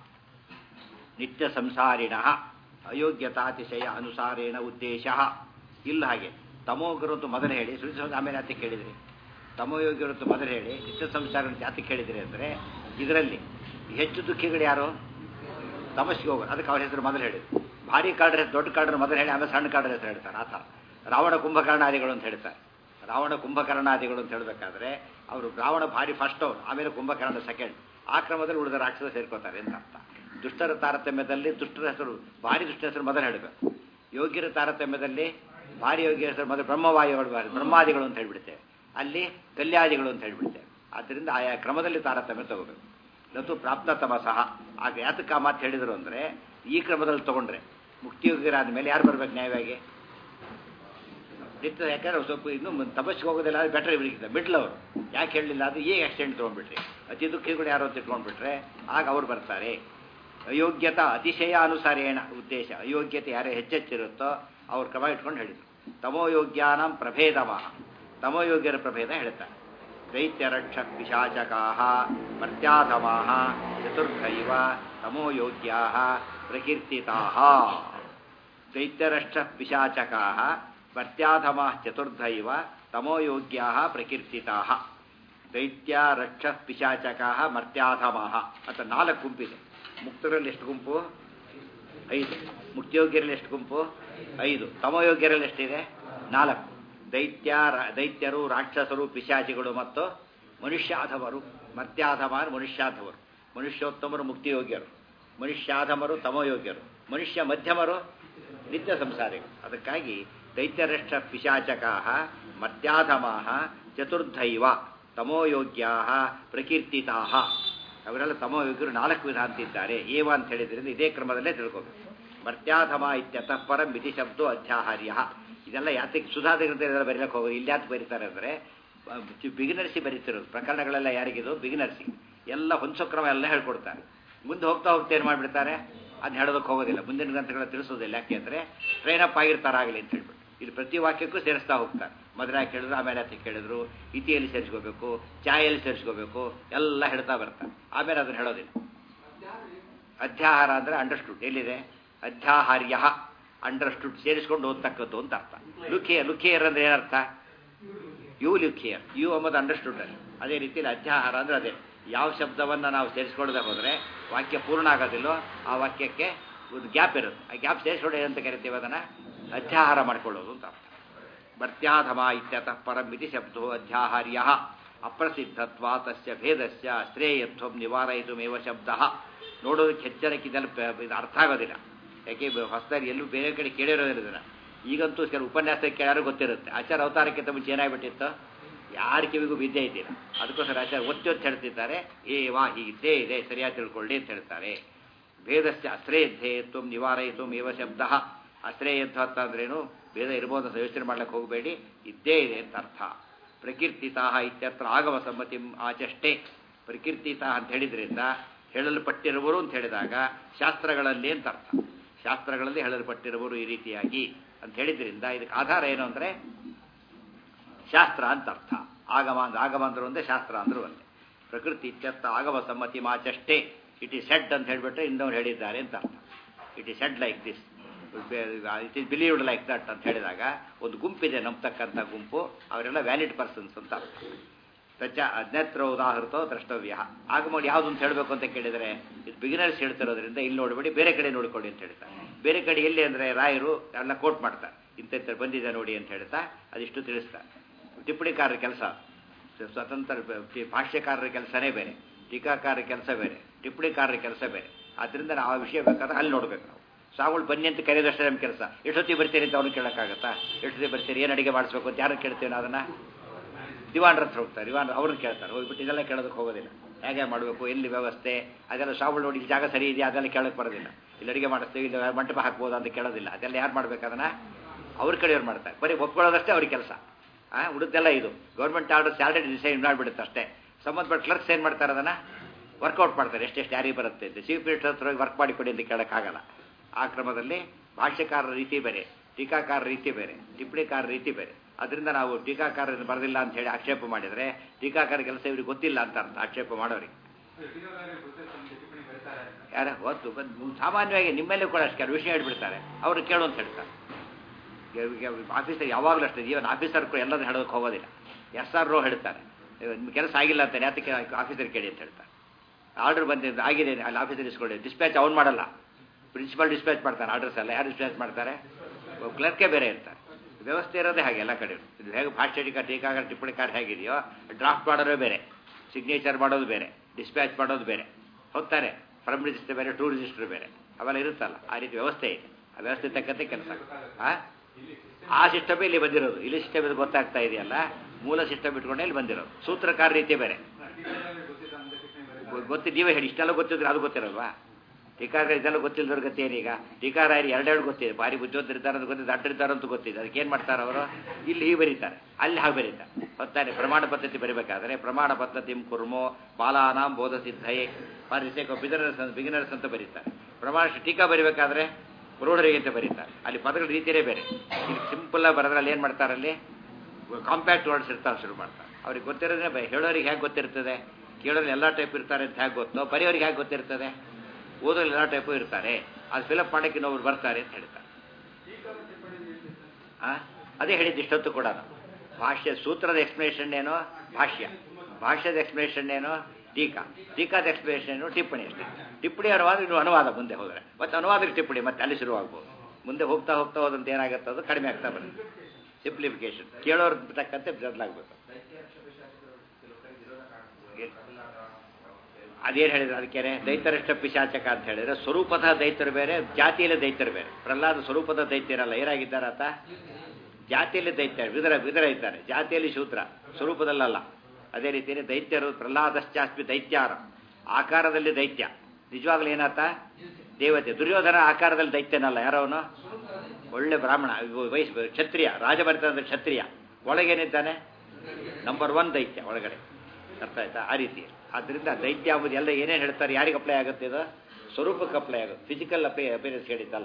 ನಿತ್ಯ ಸಂಸಾರಿಣ ಅಯೋಗ್ಯತಾತಿಶಯ ಅನುಸಾರೇಣ ಉದ್ದೇಶ. ಇಲ್ಲ ಹಾಗೆ ತಮೋಗ್ಯರು ಅಂತ ಮೊದಲು ಹೇಳಿ ಶ್ರುತಿ ಆಮೇಲೆ ಯಾತಿ ಕೇಳಿದ್ರಿ, ತಮೋಯೋಗ್ಯರು ಅಂತ ಮೊದಲು ಹೇಳಿ ನಿತ್ಯ ಸಂಸಾರ ಅಂತ ಯಾತಿ ಕೇಳಿದ್ರಿ ಅಂದರೆ ಇದರಲ್ಲಿ ಹೆಚ್ಚು ದುಃಖಿಗಳು ಯಾರು? ತಮಸ್ಸಿಗೆ ಹೋಗೋರು. ಅದಕ್ಕೆ ಅವ್ರ ಹೆಸರು ಮೊದಲು ಹೇಳಿದ್ರು. ಭಾರಿ ಕಾಡ್ರೆ ದೊಡ್ಡ ಕಾಡ್ರೆ ಮೊದಲು ಹೇಳಿ ಆಮೇಲೆ ಸಣ್ಣ ಕಾಡ್ರೆ ಹೆಸರು ಹೇಳ್ತಾರೆ. ಆ ಥರ ರಾವಣ ಕುಂಭಕರ್ಣಾದಿಗಳು ಅಂತ ಹೇಳ್ತಾರೆ. ರಾವಣ ಕುಂಭಕರ್ಣಾದಿಗಳು ಅಂತ ಹೇಳಬೇಕಾದ್ರೆ ಅವರು ರಾವಣ ಭಾರಿ ಫಸ್ಟ್ ಅವರು, ಆಮೇಲೆ ಕುಂಭಕರ್ಣ ಸೆಕೆಂಡ್. ಆ ಕ್ರಮದಲ್ಲಿ ಉಳಿದ ರಾಕ್ಷಸ ಸೇರ್ಕೋತಾರೆ ಅಂತ ಅರ್ಥ. ದುಷ್ಟರ ತಾರತಮ್ಯದಲ್ಲಿ ದುಷ್ಟರ ಹೆಸರು ಭಾರಿ ದುಷ್ಟ ಹೆಸರು ಮೊದಲು ಹೇಳಬೇಕು. ಯೋಗ್ಯರ ತಾರತಮ್ಯದಲ್ಲಿ ಭಾರಿ ಯೋಗ್ಯ ಹೆಸರು ಮೊದಲು ಬ್ರಹ್ಮವಾಯುಗಳು ಬ್ರಹ್ಮಾದಿಗಳು ಅಂತ ಹೇಳ್ಬಿಡ್ತೇವೆ, ಅಲ್ಲಿ ಕಲ್ಯಾದಿಗಳು ಅಂತ ಹೇಳ್ಬಿಡ್ತೇವೆ. ಆದ್ದರಿಂದ ಆಯಾ ಕ್ರಮದಲ್ಲಿ ತಾರತಮ್ಯ ತಗೋಬೇಕು. ನತು ಪ್ರಾಪ್ತ ತಮಸಃ. ಆಗ ಯಾತಕ್ಕೆ ಆ ಮಾತು ಹೇಳಿದರು ಅಂದರೆ ಈ ಕ್ರಮದಲ್ಲಿ ತಗೊಂಡ್ರೆ ಮುಕ್ತಿಯೋಗ್ಯರಾದ ಮೇಲೆ ಯಾರು ಬರ್ಬೇಕು ನ್ಯಾಯವಾಗಿ? ನಿತ್ಯ. ಯಾಕಂದ್ರೆ ಸ್ವಲ್ಪ ಇನ್ನು ತಪಸ್ಸಿಗೆ ಹೋಗೋದಿಲ್ಲ, ಅದು ಬೆಟರ್ ಇವರಿಗೆ ಮಿಡ್ಲ್ ಅವರು. ಯಾಕೆ ಹೇಳಲಿಲ್ಲ? ಅದು ಈಗ ಆಕ್ಸಿಡೆಂಟ್ ತೊಗೊಂಡ್ಬಿಟ್ರಿ. ಅತಿ ದುಃಖಿಗಳು ಯಾರು ಅಂತ ಇಟ್ಕೊಂಡ್ಬಿಟ್ರೆ ಆಗ ಅವ್ರು ಬರ್ತಾರೆ. ಅಯೋಗ್ಯತಾ ಅತಿಶಯ ಅನುಸಾರೇಣ ಉದ್ದೇಶ. ಅಯೋಗ್ಯತೆ ಯಾರೇ ಹೆಚ್ಚೆಚ್ಚಿರುತ್ತೋ ಅವ್ರ ಕ್ರಮ ಇಟ್ಕೊಂಡು ಹೇಳಿದರು. ತಮೋಯೋಗ್ಯಾನಂ ಪ್ರಭೇದಮಃ. ತಮೋಯೋಗ್ಯರ ಪ್ರಭೇದ ಹೇಳ್ತಾರೆ. ದೈತ್ಯರಕ್ಷ ಪಿಶಾಚಕಾಃ ಮರ್ತ್ಯಾಧಮಾಃ ಚತುರ್ಧೈವ ತಮೋಯೋಗ್ಯಾಃ ಪ್ರಕೀರ್ತಿತಾಃ. ದೈತ್ಯರಕ್ಷ ಪಿಶಾಚಕಾಃ ಮರ್ತ್ಯಾಧಮಾಃ ಚತುರ್ಧೈವ ತಮೋಯೋಗ್ಯಾಃ ಪ್ರಕೀರ್ತಿತಾಃ. ದೈತ್ಯ ರಕ್ಷ ಪಿಶಾಚಕಾಃ ಮರ್ತ್ಯಾಧಮಾಃ ಅಂತ 4 ಗುಂಪಿದೆ. ಮುಕ್ತರಲ್ಲಿ ಎಷ್ಟು ಗುಂಪು? 5. ಮುಕ್ತಿಯೋಗ್ಯರಲ್ಲಿ ಎಷ್ಟು ಗುಂಪು? 5. ತಮೋಯೋಗ್ಯರಲ್ಲಿ ಎಷ್ಟಿದೆ? 4. ದೈತ್ಯರು, ರಾಕ್ಷಸರು, ಪಿಶಾಚಿಗಳು ಮತ್ತು ಮನುಷ್ಯಾಧಮರು. ಮರ್ತ್ಯಾಧಮರು ಮನುಷ್ಯಾಧಮರು. ಮನುಷ್ಯೋತ್ತಮರು ಮುಕ್ತಿಯೋಗ್ಯರು, ಮನುಷ್ಯಾಧಮರು ತಮೋಯೋಗ್ಯರು, ಮನುಷ್ಯ ಮಧ್ಯಮರು ನಿತ್ಯ ಸಂಸಾರಿಗಳು. ಅದಕ್ಕಾಗಿ ದೈತ್ಯರಷ್ಟ ಪಿಶಾಚಕಾಃ ಮರ್ತ್ಯಾಧಮಾಃ ಚತುರ್ಧೈವ ತಮೋಯೋಗ್ಯಾಃ ಪ್ರಕೀರ್ತಿತಾಃ. ಅವರೆಲ್ಲ ತಮೋಯೋಗ್ಯರು 4 ವಿಧ ಅಂತಿದ್ದಾರೆ. ಏವ ಅಂತ ಹೇಳಿದ್ರಿಂದ ಇದೇ ಕ್ರಮದಲ್ಲೇ ತಿಳ್ಕೋಬೇಕು. ಮರ್ತ್ಯಾಧಮ ಇತ್ಯತಃ ಪರಂ ಮಿತಿ ಶಬ್ದೋ ಅಧ್ಯಾಹಾರ್ಯ. ಇದೆಲ್ಲ ಯಾತಕ್ಕೆ ಸುಧಾಗ್ರಂಥ ಬರೀಲಕ್ಕೆ ಹೋಗೋದು? ಇಲ್ಲಿ ಯಾಕೆ ಬರೀತಾರೆ ಅಂದರೆ ಬಿಗಿನರ್ಸಿ ಬರೀತಿರೋದು. ಪ್ರಕರಣಗಳೆಲ್ಲ ಯಾರಿಗಿದು? ಬಿಗಿನರ್ಸಿ. ಎಲ್ಲ ಹೊಂಚೋ ಕ್ರಮ ಎಲ್ಲ ಹೇಳ್ಕೊಡ್ತಾರೆ. ಮುಂದೆ ಹೋಗ್ತಾ ಏನು ಮಾಡಿಬಿಡ್ತಾರೆ? ಅದನ್ನ ಹೇಳೋದಕ್ಕೆ ಹೋಗೋದಿಲ್ಲ, ಮುಂದಿನ ಗ್ರಂಥಗಳ ತಿಳಿಸೋದಿಲ್ಲ. ಯಾಕೆ ಅಂದರೆ ಟ್ರೈನ್ ಅಪ್ ಆಗಿರ್ತಾರಾಗಲಿ ಅಂತ ಹೇಳ್ಬಿಟ್ಟು ಇದು ಪ್ರತಿ ವಾಕ್ಯಕ್ಕೂ ಸೇರಿಸ್ತಾ ಹೋಗ್ತಾರೆ. ಮೊದಲ ಕೇಳಿದ್ರು, ಆಮೇಲೆ ಅದಕ್ಕೆ ಕೇಳಿದ್ರು, ಇತಿಯಲ್ಲಿ ಸೇರಿಸ್ಕೋಬೇಕು, ಚಾಯಲ್ಲಿ ಸೇರಿಸ್ಕೋಬೇಕು, ಎಲ್ಲ ಹೇಳ್ತಾ ಬರ್ತಾರೆ. ಆಮೇಲೆ ಅದನ್ನು ಹೇಳೋದಿಲ್ಲ. ಅಧ್ಯಾಹಾರ ಅಂದರೆ ಅಂಡರ್ಸ್ಟುಡ್. ಎಲ್ಲಿದೆ? ಅಧ್ಯಾಹಾರ್ಯ ಅಂಡರ್ಸ್ಟುಡ್, ಸೇರಿಸ್ಕೊಂಡು ಓದ್ತಕ್ಕದ್ದು ಅಂತ ಅರ್ಥ. ಲುಖಿಯರ್ ಅಂದರೆ ಏನರ್ಥ? ಯು ಲುಖಿಯರ್, ಯು ಅಂಬುದು ಅಂಡರ್ಸ್ಟುಡ್ ಅಲ್ಲಿ. ಅದೇ ರೀತಿಯಲ್ಲಿ ಅಧ್ಯಾಹಾರ ಅಂದರೆ ಅದೇ. ಯಾವ ಶಬ್ದವನ್ನು ನಾವು ಸೇರಿಸ್ಕೊಳ್ಳದೆ ಹೋದರೆ ವಾಕ್ಯ ಪೂರ್ಣ ಆಗೋದಿಲ್ಲೋ ಆ ವಾಕ್ಯಕ್ಕೆ ಒಂದು ಗ್ಯಾಪ್ ಇರುತ್ತೆ. ಆ ಗ್ಯಾಪ್ ಸೇರಿಸ್ಕೊಳ್ಳಿ ಅಂತ ಕರಿತೀವಿ, ಅದನ್ನು ಅಧ್ಯಾಹಾರ ಮಾಡಿಕೊಳ್ಳೋದು ಅಂತ ಅರ್ಥ. ಮರ್ತ್ಯಾಧಮ ಇತ್ಯತಃ ಪರಂ ಮಿತಿ ಶಬ್ದೋ ಅಧ್ಯಾಹಾರ್ಯ. ಅಪ್ರಸಿದ್ಧತ್ವ ತಸ್ಯ ಭೇದಸ್ಯ ಶ್ರೇಯತ್ವಂ ನಿವಾರಯಿತುಮೇವ ಶಬ್ದ. ನೋಡೋದಕ್ಕೆ ಹೆಚ್ಚರಕ್ಕೆ ಇದೆಲ್ಲ ಅರ್ಥ ಆಗೋದಿಲ್ಲ. ಯಾಕೆ ಹೊಸದಾಗಿ ಎಲ್ಲೂ ಬೇರೆ ಕಡೆ ಕೇಳಿರೋದಿಲ್ಲ. ಈಗಂತೂ ಕೆಲವು ಉಪನ್ಯಾಸ ಕೇಳಾರು ಗೊತ್ತಿರುತ್ತೆ. ಆಚಾರ ಅವತಾರಕ್ಕಿಂತ ಮುಂಚೆ ಏನಾಗ್ಬಿಟ್ಟಿತ್ತು? ಯಾರ ಕಿವಿಗೂ ವಿದ್ಯೆ ಇದ್ದಿಲ್ಲ. ಅದಕ್ಕೋಸ್ಕರ ಆಚಾರ ಒತ್ತಿ ಹೇಳ್ತಿದ್ದಾರೆ, ವಾ ಹೀಗಿದ್ದೇ ಇದೆ, ಸರಿಯಾಗಿ ತಿಳ್ಕೊಳ್ಳಿ ಅಂತ ಹೇಳ್ತಾರೆ. ಭೇದಸ್ಯ ಅಶ್ರೇಯಧ್ವೇಯತ್ವ ನಿವಾರಯಿತುಮೇವ ಶಬ್ದ. ಅಶ್ರೇಯತ್ವ ಅಂದ್ರೇನು? ಭೇದ ಇರ್ಬೋದು ಅಂತ ಯೋಚನೆ ಮಾಡ್ಲಿಕ್ಕೆ ಹೋಗಬೇಡಿ, ಇದ್ದೇ ಇದೆ ಅಂತ ಅರ್ಥ. ಪ್ರಕೀರ್ತಿತಾ ಇತ್ಯತ್ರ ಆಗಮ ಸಮ್ಮತಿ ಆಚಷ್ಟೇ. ಪ್ರಕೀರ್ತಿತಾ ಅಂತ ಹೇಳಿದ್ರಿಂದ ಹೇಳಲ್ಪಟ್ಟಿರುವರು ಅಂತ ಹೇಳಿದಾಗ ಶಾಸ್ತ್ರಗಳಲ್ಲಿ ಅಂತ ಅರ್ಥ. ಶಾಸ್ತ್ರಗಳಲ್ಲಿ ಹೇಳಲ್ಪಟ್ಟಿರುವರು ಈ ರೀತಿಯಾಗಿ ಅಂತ ಹೇಳಿದ್ರಿಂದ ಇದಕ್ಕೆ ಆಧಾರ ಏನು ಅಂದರೆ ಶಾಸ್ತ್ರ ಅಂತ ಅರ್ಥ. ಆಗಮ ಅಂದ್ರೂ ಒಂದೇ, ಶಾಸ್ತ್ರ ಅಂದ್ರೂ ಒಂದೇ. ಪ್ರಕೃತಿ ಇತ್ಯರ್ಥ ಆಗಮ ಸಮ್ಮತಿ ಮಾಚಷ್ಟೇ. ಇಟ್ ಈಸ್ ಸೆಡ್ ಅಂತ ಹೇಳಿಬಿಟ್ರೆ ಇನ್ನೊಂದು ಹೇಳಿದ್ದಾರೆ ಅಂತ ಅರ್ಥ. It is said like this, it is believed like that ಅಂತ ಹೇಳಿದಾಗ ಒಂದು ಗುಂಪಿದೆ ನಂಬತಕ್ಕಂಥ ಗುಂಪು, ಅವರೆಲ್ಲ ವ್ಯಾಲಿಡ್ ಪರ್ಸನ್ಸ್ ಅಂತ ಅರ್ಥ. ತಚ್ಚ ಅಜ್ಞತ್ರ ಉದಾಹೃತೋ ದ್ರಷ್ಟವ್ಯ. ಆಗಮಗಳು ಯಾವುದು ಅಂತ ಹೇಳಬೇಕು ಅಂತ ಕೇಳಿದರೆ ಇದು ಬಿಗಿನರ್ಸ್ ಹೇಳ್ತಿರೋದ್ರಿಂದ ಇಲ್ಲಿ ನೋಡಬೇಡಿ, ಬೇರೆ ಕಡೆ ನೋಡಿಕೊಳ್ಳಿ ಅಂತ ಹೇಳ್ತಾರೆ. ಬೇರೆ ಕಡೆ ಎಲ್ಲಿ ಅಂದರೆ ರಾಯರು ಎಲ್ಲ ಕೋಟ್ ಮಾಡ್ತಾರೆ, ಇಂಥ ಬಂದಿದೆ ನೋಡಿ ಅಂತ ಹೇಳ್ತಾ ಅದಿಷ್ಟು ತಿಳಿಸ್ತಾರೆ. ಟಿಪ್ಪಣಿಕಾರರ ಕೆಲಸ. ಸ್ವತಂತ್ರ ಭಾಷ್ಯಕಾರರ ಕೆಲಸನೇ ಬೇರೆ, ಟೀಕಾಕಾರರ ಕೆಲಸ ಬೇರೆ, ಟಿಪ್ಪಣಿಕಾರರ ಕೆಲಸ ಬೇರೆ. ಆದ್ದರಿಂದ ನಾವು ಆ ವಿಷಯ ಬೇಕಾದ್ರೆ ಅಲ್ಲಿ ನೋಡ್ಬೇಕು ನಾವು. ಸಾವುಗಳು ಬನ್ನಿ ಅಂತ ಕರೆಯೋದಷ್ಟೇ ನಮ್ಮ ಕೆಲಸ. ಎಷ್ಟೊತ್ತಿಗೆ ಬರ್ತೀರಿ ಅಂತ ಅವ್ನು ಕೇಳೋಕ್ಕಾಗತ್ತಾ? ಎಷ್ಟೊತ್ತಿಗೆ ಬರ್ತೀರಿ, ಏನು ಅಡುಗೆ ಮಾಡಿಸ್ಬೇಕು ಅಂತ ಯಾರು ಕೇಳ್ತೀವಿ ನಾವು ಅದನ್ನು? ದಿವಾನ್ರ ಹತ್ರ ಹೋಗ್ತಾರೆ, ದಿವಾನ್ ಅವ್ರನ್ನ ಕೇಳ್ತಾರೆ. ಹೋಗ್ಬಿಟ್ಟು ಇದೆಲ್ಲ ಕೇಳೋದಕ್ಕೆ ಹೋಗೋದಿಲ್ಲ. ಹೇಗೆ ಮಾಡಬೇಕು, ಎಲ್ಲಿ ವ್ಯವಸ್ಥೆ, ಅದೆಲ್ಲ ಸಾವುಗಳು ನೋಡಿ, ಇಲ್ಲಿ ಜಾಗ ಸರಿ ಇದೆಯಾ ಅದೆಲ್ಲ ಕೇಳೋಕ್ಕೆ ಬರೋದಿಲ್ಲ. ಇಲ್ಲಿ ಅಡುಗೆ ಮಾಡಿಸ್ತೀವಿ, ಇಲ್ಲಿ ಮಂಟಪ ಹಾಕ್ಬೋದು ಅಂತ ಕೇಳೋದಿಲ್ಲ. ಅದೆಲ್ಲ ಯಾರು ಮಾಡ್ಬೇಕು ಅದನ್ನು? ಅವ್ರ ಕಡೆಯವ್ರು ಮಾಡ್ತಾರೆ. ಬರೀ ಒಪ್ಕೊಳ್ಳೋದಷ್ಟೇ ಅವ್ರ ಕೆಲಸ. ಉಳಿದೆಲ್ಲ ಇದು ಗೌರ್ಮೆಂಟ್ ಆರ್ಡರ್ ಸ್ಯಾಲರಿ ಡಿಸೈಡ್ ಮಾಡಿಬಿಡುತ್ತೆ ಅಷ್ಟೇ. ಸಂಬಂಧಪಟ್ಟ ಕ್ಲರ್ಕ್ಸ್ ಏನು ಮಾಡ್ತಾರೆ, ಅದನ್ನು ವರ್ಕೌಟ್ ಮಾಡ್ತಾರೆ. ಎಷ್ಟೆಷ್ಟು ಯಾರಿಗೆ ಬರುತ್ತೆ ಅಂತ ಚೀಫ್ ಮಿನಿಸ್ಟರ್ ಹತ್ರ ಹೋಗಿ ವರ್ಕ್ ಮಾಡಿಕೊಡಿ ಅಂತ ಕೇಳೋಕ್ಕಾಗಲ್ಲ. ಆ ಕ್ರಮದಲ್ಲಿ ಭಾಷ್ಯಕಾರರ ರೀತಿ ಬೇರೆ, ಟೀಕಾಕಾರರ ರೀತಿ ಬೇರೆ, ಟಿಪ್ಪಣಿಕಾರರ ರೀತಿ ಬೇರೆ. ಅದರಿಂದ ನಾವು ಟೀಕಾಕಾರರನ್ನು ಬರೆದಿಲ್ಲ ಅಂತ ಹೇಳಿ ಆಕ್ಷೇಪ ಮಾಡಿದರೆ ಟೀಕಾಕಾರ ಕೆಲಸ ಇವ್ರಿಗೆ ಗೊತ್ತಿಲ್ಲ ಅಂತ ಅರ್ಥ, ಆಕ್ಷೇಪ ಮಾಡೋರಿಗೆ. ಯಾರ ಹೊತ್ತು ಬಂದು ಸಾಮಾನ್ಯವಾಗಿ ನಿಮ್ಮಲ್ಲೇ ಕೂಡ ಅಷ್ಟು ಕೆಲವು ವಿಷಯ ಹೇಳ್ಬಿಡ್ತಾರೆ, ಅವರು ಕೇಳು ಅಂತ ಹೇಳ್ತಾರೆ. ಆಫೀಸರ್ ಯಾವಾಗಲೂ ಅಷ್ಟೇ, ಈವನ್ ಆಫೀಸರ್ ಕೂಡ ಎಲ್ಲದನ್ನು ಹೇಳೋದಕ್ಕೆ ಹೋಗೋದಿಲ್ಲ. SRO ಹೇಳ್ತಾರೆ, ನಿಮ್ಮ ಕೆಲಸ ಆಗಿಲ್ಲ ಅಂತ ಯಾತಕ್ಕೆ ಆಫೀಸರ್ ಕೇಳಿ ಅಂತ ಹೇಳ್ತಾರೆ. ಆರ್ಡರ್ ಬಂದಿದ್ದು ಆಗಿದೆ ಅಲ್ಲಿ ಆಫೀಸರ್ ಇಸ್ಕೊಳ್ಳಿ, ಡಿಸ್ಪ್ಯಾಚ್ ಅವ್ನು ಮಾಡಲ್ಲ, ಪ್ರಿನ್ಸಿಪಾಲ್ ಡಿಸ್ಪ್ಯಾಚ್ ಮಾಡ್ತಾನೆ. ಆರ್ಡರ್ಸ್ ಎಲ್ಲ ಯಾರು ಡಿಸ್ಪ್ಯಾಚ್ ಮಾಡ್ತಾರೆ? ಕ್ಲರ್ಕೇ ಬೇರೆ ಇರ್ತಾರೆ. ವ್ಯವಸ್ಥೆ ಇರೋದೇ ಹಾಗೆ ಎಲ್ಲ ಕಡೆ. ಇದು ಹೇಗೆ ಭಾಷ್ಯ ಟೀಕಾಕಾರ ಟಿಪ್ಪಣಿಕಾರ ಹೇಗಿದೆಯೋ, ಡ್ರಾಫ್ಟ್ ಮಾಡೋದೇ ಬೇರೆ, ಸಿಗ್ನೇಚರ್ ಮಾಡೋದು ಬೇರೆ, ಡಿಸ್ಪ್ಯಾಚ್ ಮಾಡೋದು ಬೇರೆ, ಹೋಗ್ತಾರೆ. ಫ್ರಮ್ ರಿಜಿಸ್ಟರ್ ಬೇರೆ, ಟು ರಿಜಿಸ್ಟರ್ ಬೇರೆ, ಅವೆಲ್ಲ ಇರುತ್ತಲ್ಲ. ಆ ರೀತಿ ವ್ಯವಸ್ಥೆ ಇದೆ. ಆ ವ್ಯವಸ್ಥೆ ತಕ್ಕಂತೆ ಕೆಲಸ. ಆ ಸಿಸ್ಟಮೇ ಇಲ್ಲಿ ಬಂದಿರೋದು. ಇಲ್ಲಿ ಸಿಸ್ಟಮ್ ಇದು ಗೊತ್ತಾಗ್ತಾ ಇದೆಯಲ್ಲ, ಮೂಲ ಸಿಸ್ಟಮ್ ಇಟ್ಕೊಂಡೆ ಇಲ್ಲಿ ಬಂದಿರೋದು. ಸೂತ್ರಕಾರ ರೀತಿ ಬೇರೆ. ನೀವೇ ಹೇಳಿ, ಇಷ್ಟೆಲ್ಲ ಗೊತ್ತಿದ್ರೆ ಅದು ಗೊತ್ತಿರಲ್ವಾ? ಟೀಕಾರ ಇದೆಲ್ಲ ಗೊತ್ತಿಲ್ಲದ್ರ ಗತಿ ಏನೀಗ? ಟೀಕಾರ ಎರಡೆರಡು ಗೊತ್ತಿದೆ, ಭಾರಿ ಬುದ್ಧಿವಂತರಿದ್ದಾರೆ ಅಂತ ಗೊತ್ತಿದೆ, ದಡ್ಡರಿದ್ದಾರೆ ಅಂತ ಗೊತ್ತಿದೆ. ಅದಕ್ಕೆ ಏನು ಮಾಡ್ತಾರೆ ಅವರು? ಇಲ್ಲಿ ಹೀಗೆ ಬರೀತಾರೆ, ಅಲ್ಲಿ ಹಾಗೆ ಬರೀತಾರೆ. ಹೊತ್ತಾನೆ ಪ್ರಮಾಣ ಪದ್ಧತಿ ಬರೀಬೇಕಾದ್ರೆ ಪ್ರಮಾಣ ಪದ್ಧತಿ ಕುರ್ಮೋ ಬಾಲಾನಾಂ ಬೋಧ ಸಿದ್ಧಯೇ ಪಾರಿಸೇಕೋ ಬಿಗಿನರ್ಸ್ ಅಂತ ಬರೀತಾರೆ. ಪ್ರಮಾಣ ಟೀಕಾ ಬರೀಬೇಕಾದ್ರೆ ಪ್ರೌಢರಿಗೆ ಅಂತ ಬರೀತಾರೆ. ಅಲ್ಲಿ ಪದಗಳ ರೀತಿಯೇ ಬೇರೆ. ಇಲ್ಲಿ ಸಿಂಪಲ್ಲಾಗಿ ಬರೋದ್ರೆ ಅಲ್ಲಿ ಏನು ಮಾಡ್ತಾರೆ, ಅಲ್ಲಿ ಕಾಂಪ್ಯಾಕ್ಟ್ ವರ್ಡ್ಸ್ ಇರ್ತಾರೆ, ಶುರು ಮಾಡ್ತಾರೆ. ಅವ್ರಿಗೆ ಗೊತ್ತಿರೋದೇ ಹೇಳೋರಿಗೆ ಹೇಗೆ ಗೊತ್ತಿರ್ತದೆ? ಕೇಳೋರಿಗೆ ಎಲ್ಲ ಟೈಪ್ ಇರ್ತಾರೆ ಅಂತ ಹೇಗೆ ಗೊತ್ತೋ, ಬರೆಯೋರಿಗೆ ಹೇಗೆ ಗೊತ್ತಿರ್ತದೆ? ಓದೋಲ್ಲಿ ಎಲ್ಲ ಟೈಪು ಇರ್ತಾರೆ. ಅದು ಫಿಲಪ್ ಮಾಡೋಕ್ಕೆ ಇನ್ನೊಬ್ರು ಬರ್ತಾರೆ ಅಂತ ಹೇಳ್ತಾರೆ. ಅದೇ ಹೇಳಿದ್ದು ಇಷ್ಟೊತ್ತು ಕೂಡ. ಭಾಷ್ಯ ಸೂತ್ರದ ಎಕ್ಸ್ಪ್ಲನೇಷನ್ ಏನೋ ಭಾಷ್ಯ, ಭಾಷ್ಯದ ಎಕ್ಸ್ಪ್ಲನೇಷನ್ ಏನೋ ಟೀಕಾ, ಟೀಕಾದ ಎಕ್ಸ್ಪ್ಲನೇಷನ್ ಏನು ಟಿಪ್ಪಣಿ. ಅಷ್ಟೇ. ಟಿಪ್ಪಣಿ ಅನುವಾದ, ಇನ್ನು ಅನುವಾದ ಮುಂದೆ ಹೋದರೆ ಮತ್ತೆ ಅನುವಾದಕ್ಕೆ ಟಿಪ್ಪಣಿ ಮತ್ತೆ ಅಲ್ಲಿ ಶುರುವಾಗ್ಬೋದು. ಮುಂದೆ ಹೋಗ್ತಾ ಹೋಗ್ತಾ ಹೋದಂತ ಏನಾಗುತ್ತೆ, ಅದು ಕಡಿಮೆ ಆಗ್ತಾ ಬರುತ್ತೆ. ಸಿಂಪ್ಲಿಫಿಕೇಶನ್ ಕೇಳೋರ್ ತಕ್ಕಂತೆ ಬದಲಾಗಬೇಕು. ಅದೇನು ಹೇಳಿದ್ರು ಅದಕ್ಕೇನೆ ದೈತ್ಯರಷ್ಟ ಪಿಶಾಚಕ ಅಂತ ಹೇಳಿದ್ರೆ, ಸ್ವರೂಪದ ದೈತ್ಯರು ಬೇರೆ, ಜಾತಿಯಲ್ಲಿ ದೈತ್ಯರು ಬೇರೆ. ಪ್ರಹ್ಲಾದ ಸ್ವರೂಪದ ದೈತ್ಯರಲ್ಲ, ಏನಾಗಿದ್ದಾರೆ ಆತ? ಜಾತಿಯಲ್ಲಿ ದೈತ್ಯ, ವಿದರ ಇದ್ದಾರೆ, ಜಾತಿಯಲ್ಲಿ ಶೂದ್ರ, ಸ್ವರೂಪದಲ್ಲಲ್ಲ. ಅದೇ ರೀತಿಯಲ್ಲಿ ದೈತ್ಯರು ಪ್ರಹ್ಲಾದಶ್ಚಾಸ್ಮಿ ದೈತ್ಯಾರ, ಆಕಾರದಲ್ಲಿ ದೈತ್ಯ, ನಿಜವಾಗ್ಲೂ ಏನಾತ? ದೇವತೆ. ದುರ್ಯೋಧನ ಆಕಾರದಲ್ಲಿ ದೈತ್ಯನಲ್ಲ, ಯಾರವನು? ಒಳ್ಳೆ ಬ್ರಾಹ್ಮಣ, ಕ್ಷತ್ರಿಯ, ರಾಜಭರಿತ ಕ್ಷತ್ರಿಯ. ಒಳಗೇನಿದ್ದಾನೆ? ನಂಬರ್ 1 ದೈತ್ಯ ಒಳಗಡೆ. ಅರ್ಥ ಆಯ್ತಾ? ಆ ರೀತಿ. ಆದ್ದರಿಂದ ದೈತ್ಯ ಅಂಬುದು ಎಲ್ಲ ಏನೇನು ಹೇಳ್ತಾರೆ, ಯಾರಿಗೆ ಅಪ್ಲೈ ಆಗುತ್ತೆ? ಇದು ಸ್ವರೂಪಕ್ಕೆ ಅಪ್ಲೈ ಆಗುತ್ತೆ, ಫಿಸಿಕಲ್ ಅಪಿಯರೆನ್ಸ್ ಹೇಳಿದ್ದಲ್ಲ.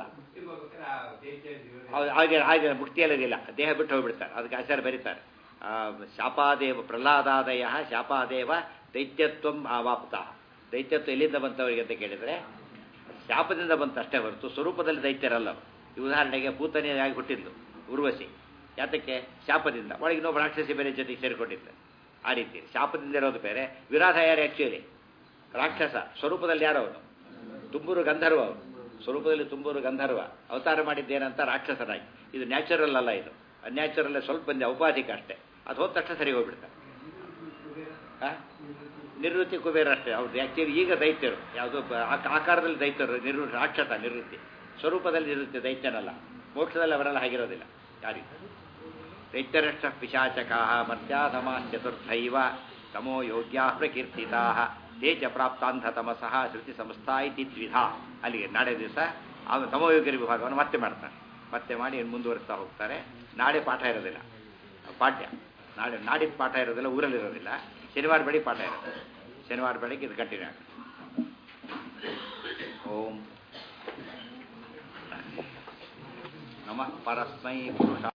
ಹಾಗೆ ಹಾಗೆ ಮುಕ್ತಿಯಲ್ಲಿಲ್ಲ, ದೇಹ ಬಿಟ್ಟು ಹೋಗ್ಬಿಡ್ತಾರೆ. ಅದಕ್ಕೆ ಆಚಾರ್ಯ ಬರೀತಾರೆ, ಶಾಪಾದೇವ ಪ್ರಹ್ಲಾದಾದಯ ಶಾಪಾದೇವ ದೈತ್ಯತ್ವಂ ಆವಾಪ್ತ. ದೈತ್ಯತ್ವ ಎಲ್ಲಿಂದ ಬಂತವರಿಗೆ ಅಂತ ಕೇಳಿದರೆ ಶಾಪದಿಂದ ಬಂತ ಅಷ್ಟೇ ಹೊರತು ಸ್ವರೂಪದಲ್ಲಿ ದೈತ್ಯರಲ್ಲ. ಈ ಉದಾಹರಣೆಗೆ ಪೂತನಿಯಾಗಿ ಹುಟ್ಟಿದ್ಲು ಉರ್ವಶಿ, ಯಾತಕ್ಕೆ? ಶಾಪದಿಂದ. ಒಳಗೆ ಇನ್ನೊಬ್ಬ ರಾಕ್ಷಸಿ ಬೇರೆ ಜೊತೆಗೆ ಸೇರಿಕೊಂಡಿದ್ದ. ಆ ರೀತಿ ಶಾಪದಿಂದ ಇರೋದು ಬೇರೆ. ವಿರಾಧ ಯಾರು? ಆ್ಯಕ್ಚುಲಿ ರಾಕ್ಷಸ, ಸ್ವರೂಪದಲ್ಲಿ ಯಾರು ಅವನು? ತುಂಬೂರು ಗಂಧರ್ವ. ಅವನು ಸ್ವರೂಪದಲ್ಲಿ ತುಂಬೂರು ಗಂಧರ್ವ, ಅವತಾರ ಮಾಡಿದ್ದೇನಂತ ರಾಕ್ಷಸರಾಗಿ. ಇದು ನ್ಯಾಚುರಲ್ ಅಲ್ಲ, ಇದು ಅನ್ಯಾಚುರಲ್. ಸ್ವಲ್ಪ ಬಂದೆ ಔಪಾಧಿಕ ಅಷ್ಟೇ. ಅದು ಹೋದ ತಕ್ಷಣ ಸರಿ ಹೋಗ್ಬಿಡ್ತಾರೆ. ನಿವೃತ್ತಿ ಕುಬೇರ ಅಷ್ಟೇ ಅವ್ರು. ಆ್ಯಕ್ಚುಲಿ ಈಗ ದೈತ್ಯರು ಯಾವುದು ಆಕಾರದಲ್ಲಿ ದೈತ್ಯರು, ರಾಕ್ಷಸ ನಿವೃತ್ತಿ, ಸ್ವರೂಪದಲ್ಲಿ ನಿವೃತ್ತಿ, ದೈತ್ಯನಲ್ಲ. ಮೋಕ್ಷದಲ್ಲಿ ಅವರೆಲ್ಲ ಆಗಿರೋದಿಲ್ಲ. ಯಾರಿಗೆ? ದೈತ್ಯರಷ್ಟ ಪಿಶಾಚಕಾ ಮರ್ತ್ಯಾಧಮ ಚತುರ್ಥೈವ ತಮೋ ಯೋಗ್ಯಾ ಪ್ರಕೀರ್ತಿತಾ ತೇ ಚ ಪ್ರಾಪ್ತಾಂಧ ತಮಸಃ ಶ್ರುತಿ ಸಂಸ್ಥಾ ಇತಿ ದ್ವಿಧ. ಅಲ್ಲಿಗೆ ನಾಳೆ ದಿವಸ ತಮೋಯೋಗ್ಯರ ವಿಭಾಗವನ್ನು ಮತ್ತೆ ಮಾಡ್ತಾರೆ. ಮತ್ತೆ ಮಾಡಿ ಮುಂದುವರಿಸ್ತಾ ಹೋಗ್ತಾರೆ. ನಾಳೆ ಪಾಠ ಇರೋದಿಲ್ಲ, ಪಾಠ್ಯ ನಾಡಿದ್ದು ಪಾಠ ಇರೋದಿಲ್ಲ, ಊರಲ್ಲಿರೋದಿಲ್ಲ. ಶನಿವಾರ ಬೆಳಿಗ್ಗೆ ಪಾಠ ಇರುತ್ತೆ. ಶನಿವಾರ ಬೆಳಿಗ್ಗೆ ಇದು ಕಂಟಿನ್ಯೂ ಆಗುತ್ತೆ. ಓಂ ನಮಃ ಪರಸ್ಮೈ ಪುರುಷ